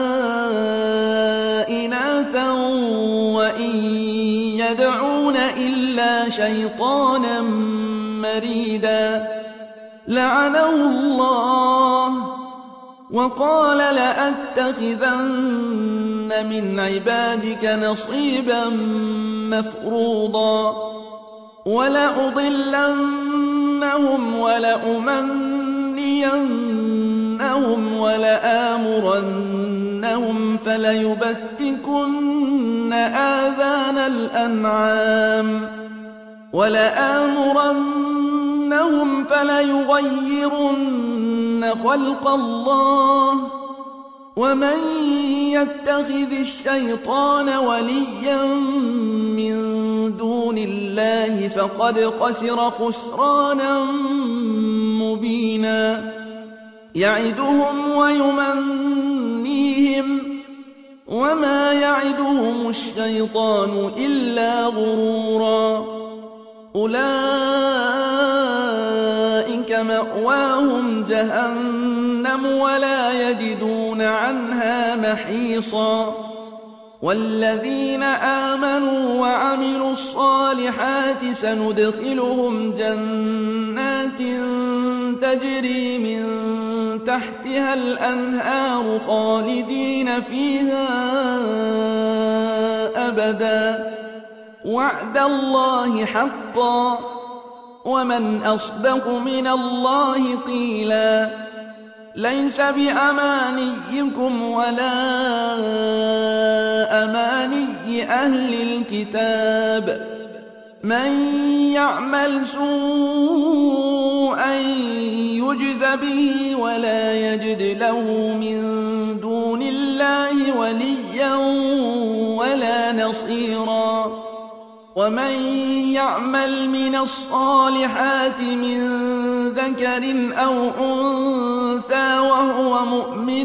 إناثا وإن يدعون إلا شيطانا مريدا لعنه الله وقال لأتخذن من عبادك نصيبا مفروضا ولأضلنهم ولأمنينهم ولآمرنهم لَيُبَتِّكُنَّهُمْ فَلَيُبَتِّكُنَّ آذَانَ الْأَنْعَامِ وَلَآمُرَنَّهُمْ فَلَيُغَيِّرُنَّ خَلْقَ اللَّهِ وَمَن يَتَّخِذِ الشَّيْطَانَ وَلِيًّا مِّن دُونِ اللَّهِ فَقَدْ خَسِرَ خُسْرَانًا مُّبِينًا يَعِدُهُمْ وَيُمَنِّيهِمْ وَمَا يَعِدُهُمُ الشَّيْطَانُ إِلَّا غُرُورًا أُولَٰئِكَ مَأْوَاهُمْ جَهَنَّمُ وَلَا يَجِدُونَ عَنْهَا مَحِيصًا وَالَّذِينَ آمَنُوا وَعَمِلُوا الصَّالِحَاتِ سَنُدْخِلُهُمْ جَنَّاتٍ تَجْرِي مِن تَحْتِهَا الْأَنْهَارُ خَالِدِينَ فِيهَا أَبَدًا وَعْدَ اللَّهِ حَقًّا وَمَنْ أَصْدَقُ مِنَ اللَّهِ قِيلًا لَيْسَ بِأَمَانِيِّكُمْ وَلَا أَمَانِيِّ أَهْلِ الْكِتَابِ مَن يَعْمَلْ سُوءًا يُجْزَ بِهِ وَلَا يَجِدْ لَهُ مِن دُونِ اللَّهِ وَلِيًّا وَلَا نَصِيرًا وَمَن يَعْمَلْ مِنَ الصَّالِحَاتِ مِن ذَكَرٍ أَوْ أُنثَىٰ وَهُوَ مُؤْمِنٌ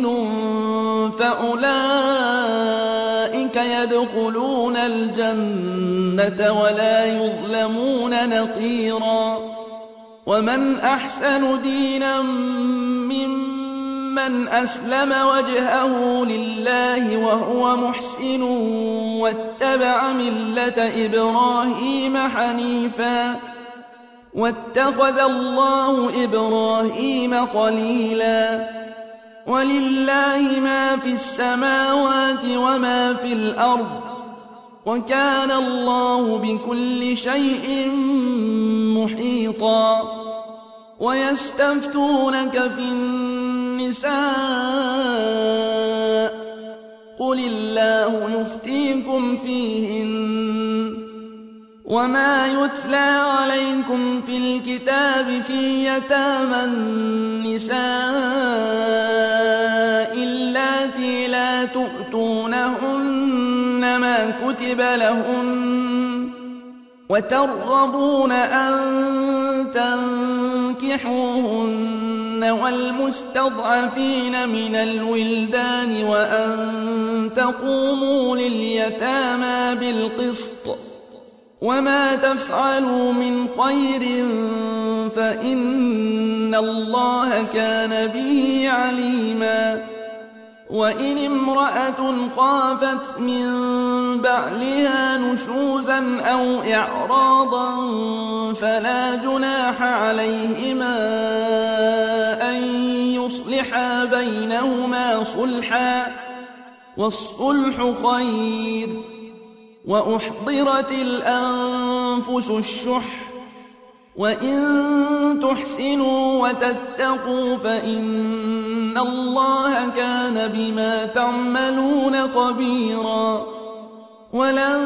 فَأُولَٰئِكَ يَدْخُلُونَ الْجَنَّةَ وَلَا يُظْلَمُونَ نَقِيرًا وَمَنْ أَحْسَنُ دِينًا مِّمَّنْ أَسْلَمَ وَجْهَهُ لِلَّهِ وَهُوَ مُحْسِنٌ وَاتَّبَعَ مِلَّةَ إِبْرَاهِيمَ حَنِيفًا وَاتَّخَذَ اللَّهُ إِبْرَاهِيمَ خَلِيلًا وَلِلَّهِ مَا فِي السَّمَاوَاتِ وَمَا فِي الْأَرْضِ وَكَانَ اللَّهُ بِكُلِّ شَيْءٍ مُحِيطًا وَيَسْتَفْتُونَكَ فِي النِّسَاءِ قُلِ اللَّهُ يُفْتِيكُمْ فِيهِنَّ وَمَا يُتْلَىٰ عَلَيْكُمْ فِي الْكِتَابِ فِي يَتَامَى النِّسَاءِ اللَّاتِي لَا تُؤْتُونَهُنَّ مَا كُتِبَ لَهُنَّ وَتَرْغَبُونَ أَن تَنكِحُوهُنَّ وَالْمُسْتَضْعَفِينَ مِنَ الْوِلْدَانِ وَأَن تَقُومُوا لِلْيَتَامَىٰ بِالْقِسْطِ وَمَا تَفْعَلُوا مِنْ خَيْرٍ فَإِنَّ اللَّهَ كَانَ بِهِ عَلِيمًا وَإِنِ امْرَأَةٌ خَافَتْ مِن بَعْلِهَا نُشُوزًا أَوْ إِعْرَاضًا فَلَا جُنَاحَ عَلَيْهِمَا أَن يُصْلِحَا بَيْنَهُمَا صُلْحًا وَالصُّلْحُ خَيْرٌ وَأُحْضِرَتِ الْأَنفُسُ الشُّحَّ وَإِن تُحْسِنُوا وَتَتَّقُوا فَإِنَّ اللَّهَ كَانَ بِمَا تَعْمَلُونَ خَبِيرًا وَلَن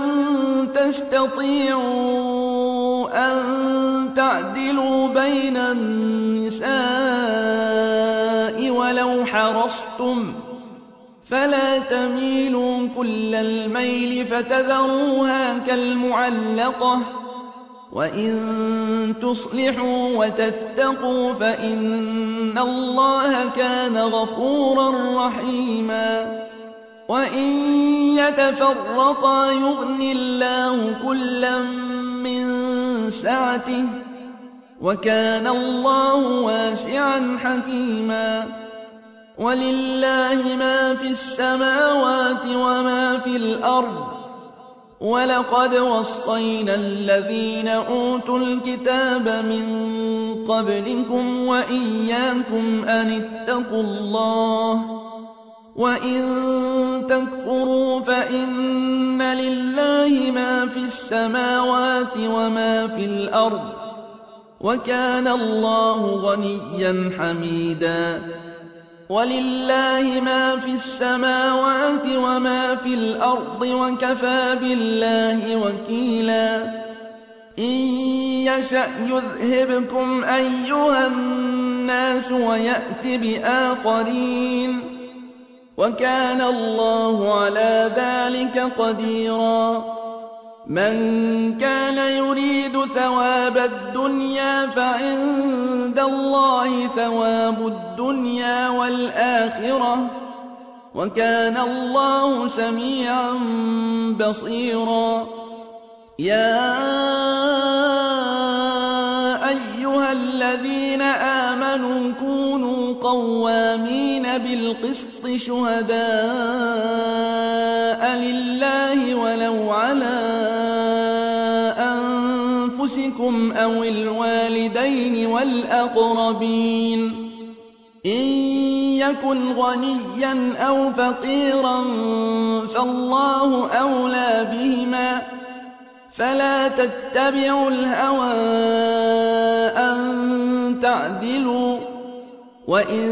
تَسْتَطِيعُوا أَن تَعْدِلُوا بَيْنَ النِّسَاءِ وَلَوْ حَرَصْتُمْ فَلَا تَمِيلُوا كُلَّ الْمَيْلِ فَتَذَرُوهَا كَالْمُعَلَّقَةِ وَإِن تُصْلِحُوا وَتَتَّقُوا فَإِنَّ اللَّهَ كَانَ غَفُورًا رَّحِيمًا وَإِن يَتَفَرَّقَا يُغْنِ اللَّهُ كُلًّا مِّن سَعَتِهِ وَكَانَ اللَّهُ وَاسِعًا حَكِيمًا وَلِلَّهِ مَا فِي السَّمَاوَاتِ وَمَا فِي الْأَرْضِ وَلَقَدْ وَصَّيْنَا الَّذِينَ أُوتُوا الْكِتَابَ مِن قَبْلِكُمْ وَإِيَّاكُمْ أَنِ اتَّقُوا اللَّهَ وَإِن تَكْفُرُوا فَإِنَّ لِلَّهِ مَا فِي السَّمَاوَاتِ وَمَا فِي الْأَرْضِ وَكَانَ اللَّهُ غَنِيًّا حَمِيدًا ولله ما في السماوات وما في الأرض وكفى بالله وكيلا إن يشأ يذهبكم أيها الناس ويأت بآخرين وكان الله على ذلك قديرا من كان يريد ثواب الدنيا فعند الله ثواب الدنيا والآخرة وكان الله سميعا بصيرا يا أيها الذين آمنوا كونوا قوامين بالقسط شهداء لله ولو على أنفسكم أو الوالدين والأقربين إن يكن غنيا أو فقيرا فالله أولى بهما فلا تتبعوا الهوى أن تعدلوا وإن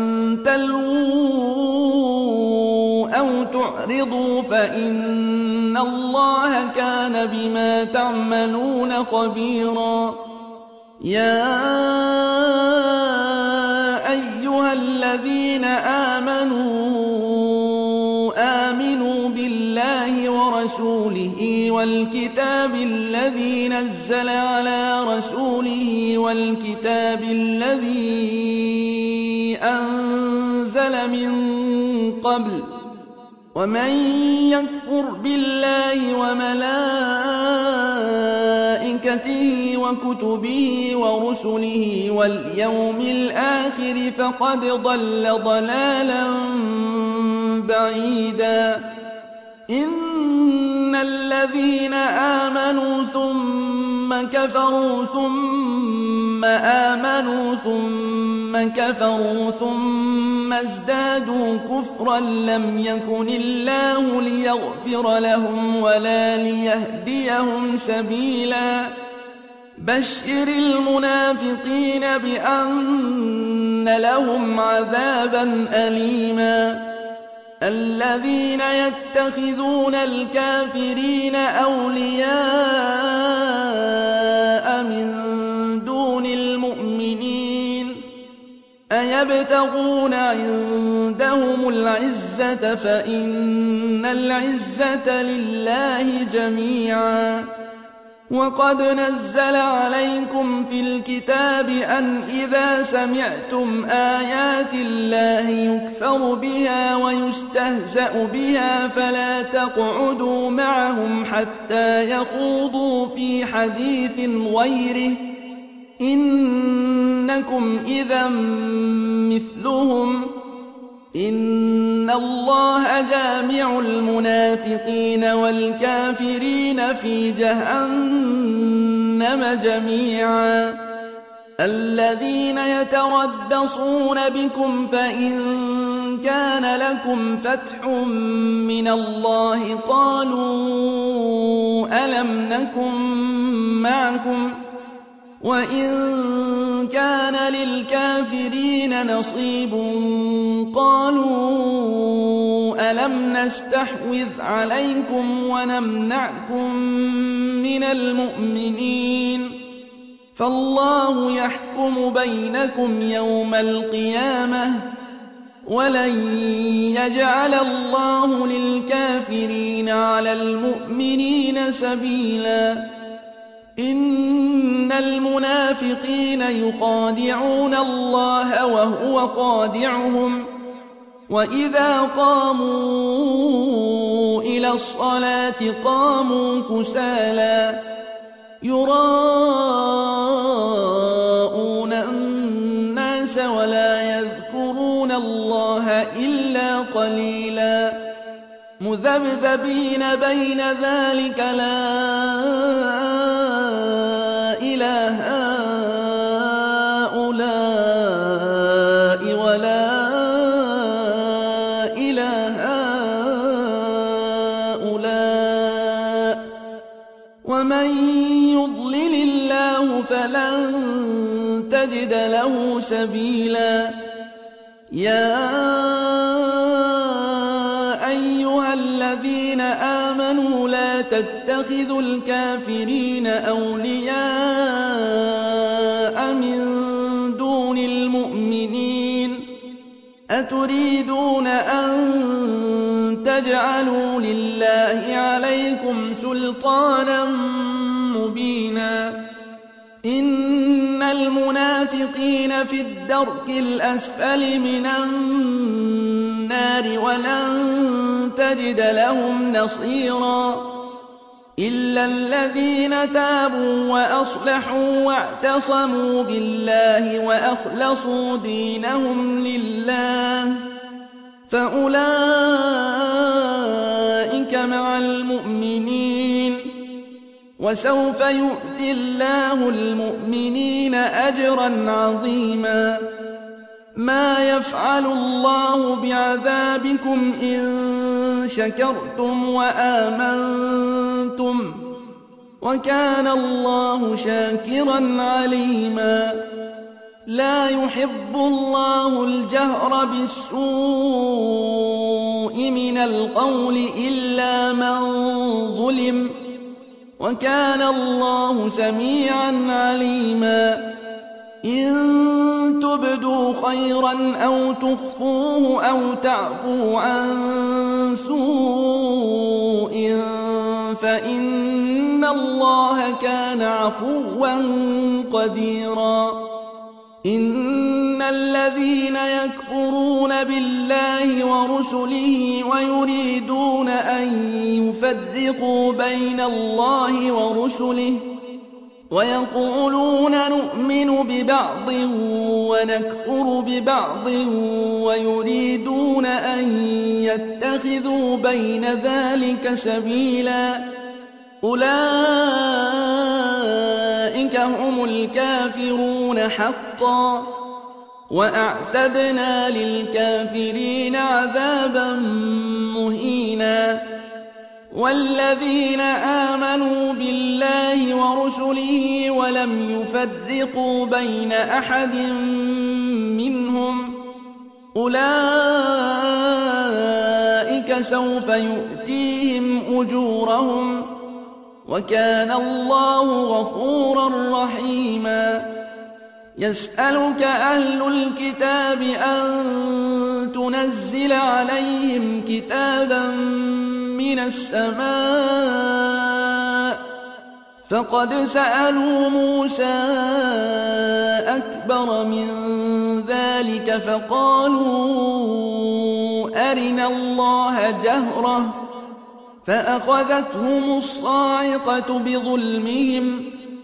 تلووا أو تعرضوا فإن الله كان بما تعملون خبيرا يا أيها الذين آمنوا آمنوا بالله ورسوله والكتاب الذي نزل على رسوله والكتاب الذي أنزل من قبل ومن يكفر بالله وملائكته وكتبه ورسله واليوم الآخر فقد ضل ضلالا بعيدا إن الذين آمنوا ثم كفروا ثم آمنوا ثم كفروا ثم ازدادوا كفرا لم يكن الله ليغفر لهم ولا ليهديهم سبيلا بشر المنافقين بأن لهم عذابا أليما الذين يتخذون الكافرين أولياء من دون المؤمنين أيبتغون عندهم العزة فإن العزة لله جميعا وقد نزل عليكم في الكتاب أن إذا سمعتم آيات الله يكفر بها ويستهزأ بها فلا تقعدوا معهم حتى يخوضوا في حديث غيره إنكم إذا مثلهم إن الله جامع المنافقين والكافرين في جهنم جميعا الذين يتربصون بكم فإن كان لكم فتح من الله قالوا ألم نكن معكم وإن كان للكافرين نصيب قالوا ألم نستحوذ عليكم ونمنعكم من المؤمنين فالله يحكم بينكم يوم القيامة ولن يجعل الله للكافرين على المؤمنين سبيلا إن المنافقين يخادعون الله وهو خادعهم وإذا قاموا إلى الصلاة قاموا كسالى يراءون الناس ولا يذكرون الله إلا قليلا مذبذبين بين ذلك لا إله هؤلاء ولا إله هؤلاء ومن يضلل الله فلن تجد له سبيلا يا أيها الذين آمنوا لا تتخذوا الكافرين أولياء من دون المؤمنين أتريدون أن تجعلوا لله عليكم سلطانا مبينا إن المنافقين في الدرك الأسفل من النار ولن تجد لهم نصيرا إلا الذين تابوا وأصلحوا واعتصموا بالله وأخلصوا دينهم لله فأولئك مع المؤمنين وسوف يؤتي الله المؤمنين أجرا عظيما ما يفعل الله بعذابكم إن شكرتم وآمنتم وكان الله شاكرا عليما لا يحب الله الجهر بالسوء من القول إلا من ظلم وكان الله سميعا عليما إن تبدوا خيرا أو تخفوه أو تعفوا عن سوء فإن الله كان عفوا قديرا إن الذين يكفرون بالله ورسله ويريدون أن يفرقوا بين الله ورسله ويقولون نؤمن ببعض ونكفر ببعض ويريدون أن يتخذوا بين ذلك سبيلا أولئك هم الكافرون حقا وأعتدنا للكافرين عذابا مهينا والذين آمنوا بالله ورسله ولم يفرقوا بين أحد منهم أولئك سوف يؤتيهم أجورهم وكان الله غفورا رحيما يسألك أهل الكتاب أن تنزل عليهم كتابا من السماء فقد سألوا موسى أكبر من ذلك فقالوا أرنا الله جهرة فأخذتهم الصاعقة بظلمهم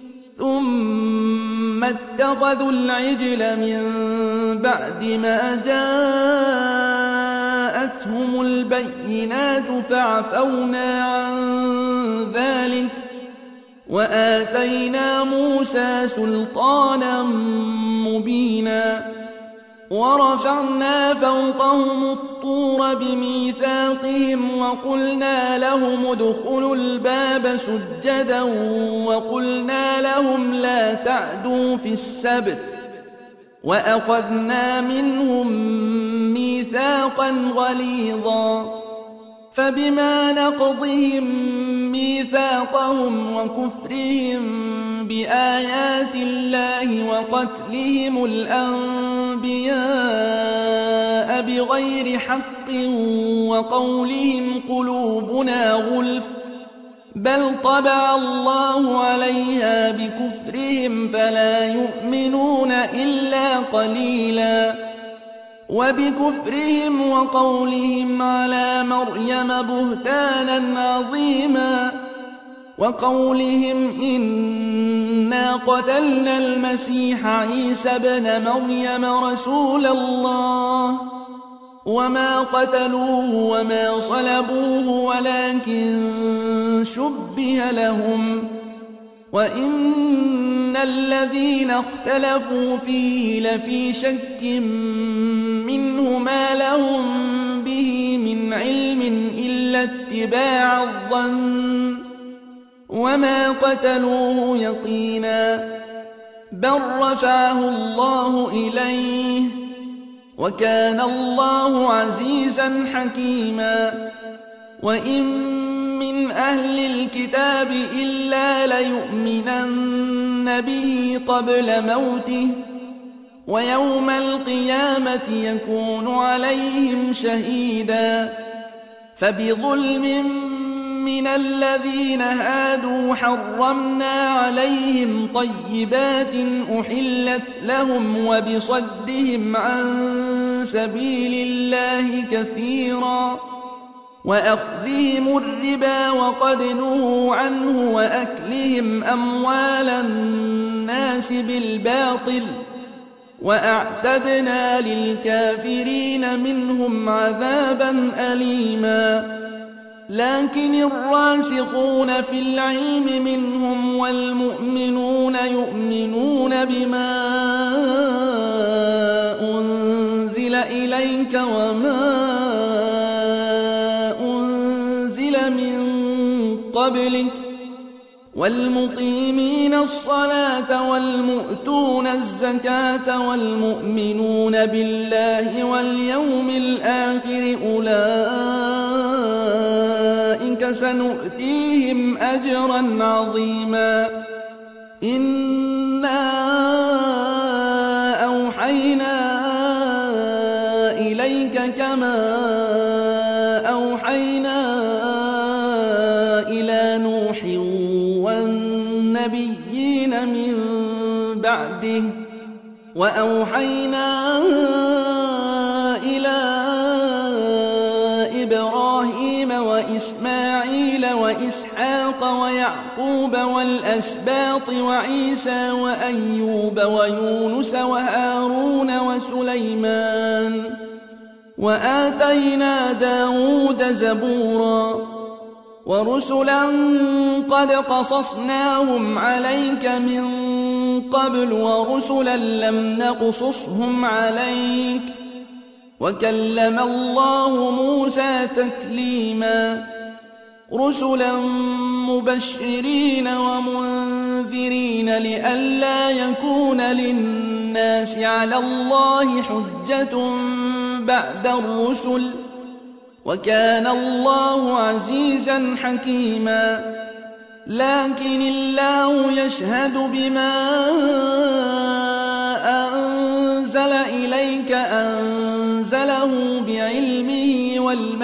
ثم اتخذوا العجل من بعد ما جاءتهم البينات فعفونا عن ذلك وآتينا موسى سلطانا مبينا ورفعنا فوقهم الطور بميثاقهم وقلنا لهم ادخلوا الباب سجدا وقلنا لهم لا تعدوا في السبت وأخذنا منهم ميثاقا غليظا فبما نقضهم ميثاقهم وكفرهم بآيات الله وقتلهم الأنبياء بغير حق وقولهم قلوبنا غلف بل طبع الله عليها بكفرهم فلا يؤمنون إلا قليلا وبكفرهم وقولهم على مريم بهتانا عظيما وقولهم إنا قتلنا المسيح عيسى ابن مريم رسول الله وما قتلوه وما صلبوه ولكن شبه لهم وإن الذين اختلفوا فيه لفي شك منه ما لهم به من علم إلا اتباع الظن وما قتلوه يقينا بل رفعه الله إليه وكان الله عزيزا حكيما وإن من أهل الكتاب إلا ليؤمنن به قبل موته ويوم القيامة يكون عليهم شهيدا فبظلم من الذين هادوا حرمنا عليهم طيبات أحلت لهم وبصدهم عن سبيل الله كثيرا وأخذهم الربا وقد نهوا عنه وأكلهم أموال الناس بالباطل وأعتدنا للكافرين منهم عذابا أليما لكن الراسخون في العلم منهم والمؤمنون يؤمنون بما أنزل إليك وما أنزل من قبلك والمقيمين الصلاة والمؤتون الزكاة والمؤمنون بالله واليوم الآخر أولئك سنؤتيهم أجرا عظيما إنا أوحينا إليك كما أوحينا إلى نوح والنبيين من بعده وأوحينا إلى إبراهيم وإسماعيل وإسحاق ويعقوب والأسباط وعيسى وأيوب ويونس وهارون وسليمان وآتينا داود زبورا ورسلا قد قصصناهم عليك من قبل ورسلا لم نقصصهم عليك وكلم الله موسى تكليما رسلا مبشرين ومنذرين لئلا يكون للناس على الله حجة بعد الرسل وكان الله عزيزا حكيما لكن الله يشهد بما أنزل إليك أنزله بعلمه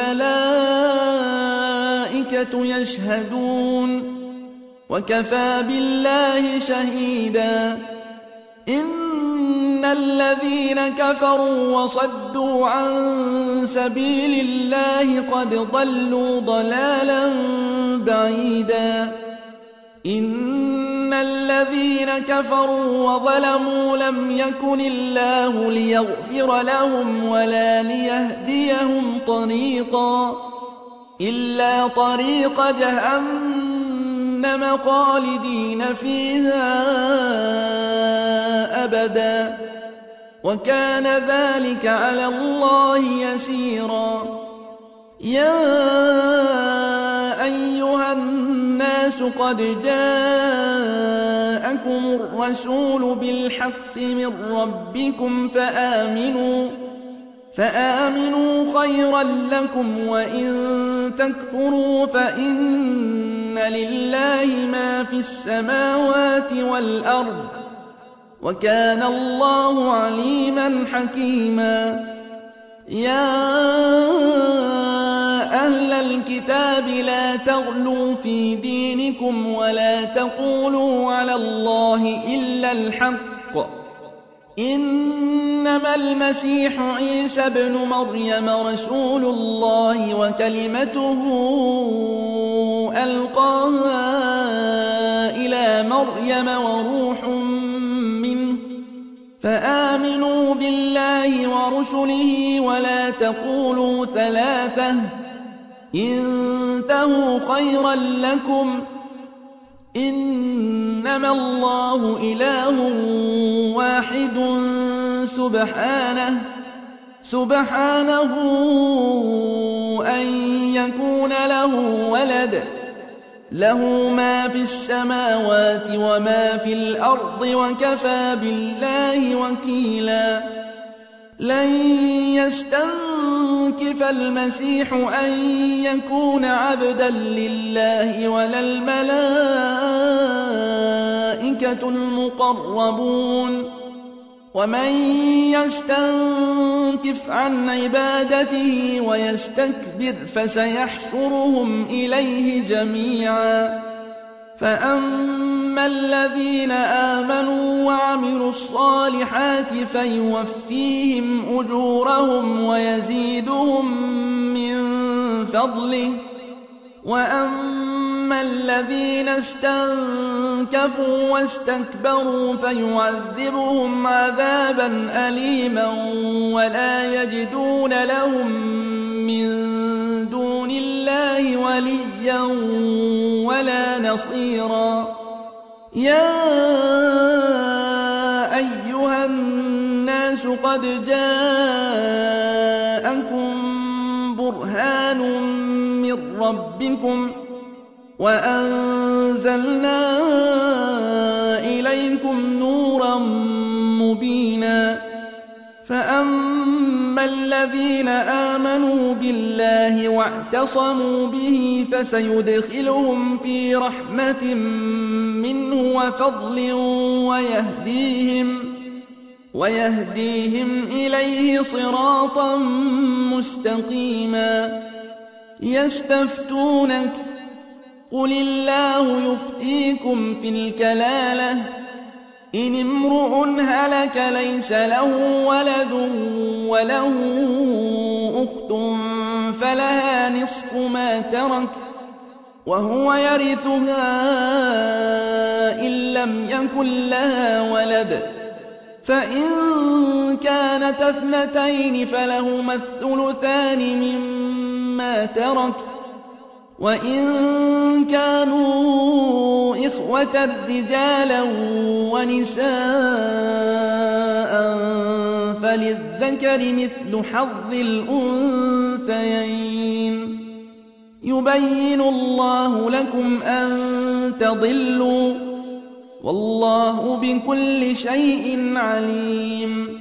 والملائكة يشهدون وكفى بالله شهيدا إن الذين كفروا وصدوا عن سبيل الله قد ضلوا ضلالا بعيدا إن الذين كفروا وظلموا لم يكن الله ليغفر لهم ولا ليهديهم طريقا إلا طريق جهنم خالدين فيها أبدا وكان ذلك على الله يسيرا يا أيها الناس قد جاءكم الرسول بالحق من ربكم فآمنوا فآمنوا خيرا لكم وإن تكفروا فإن لله ما في السماوات والأرض وكان الله عليما حكيما يا أهل الكتاب لا تغلوا في دينكم ولا تقولوا على الله إلا الحق إنما المسيح عيسى ابن مريم رسول الله وكلمته ألقاها إلى مريم وروح منه فآمنوا بالله ورسله ولا تقولوا ثلاثة انتهوا خيرا لكم إنما الله إله واحد سبحانه سبحانه أن يكون له ولد له ما في السماوات وما في الأرض وكفى بالله وكيلا لن يستنكف المسيح أن يكون عبدا لله ولا الملائكة المقربون ومن يستنكف عن عبادته ويستكبر فسيحشرهم إليه جميعا فأما الذين آمنوا وعملوا الصالحات فيوفيهم أجورهم ويزيدهم من فضله وأما الذين استنكفوا واستكبروا فيعذبهم عذابا أليما ولا يجدون لهم من دون الله وليا ولا نصيرا يا أيها الناس قد جاءكم برهان من ربكم وأنزلنا إليكم نورا مبينا فأما الذين آمنوا بالله واعتصموا به فسيدخلهم في رحمة منه وفضل ويهديهم, ويهديهم إليه صراطا مستقيما يستفتونك قل الله يفتيكم في الكلالة إن امرؤ هلك ليس له ولد وله أخت فلها نصف ما ترك وهو يرثها إن لم يكن لها ولد فإن كانت اثنتين فلهما الثلثان مما ترك وإن كانوا إخوة رجالا ونساء فللذكر مثل حظ الأنثيين يبين الله لكم أن تضلوا والله بكل شيء عليم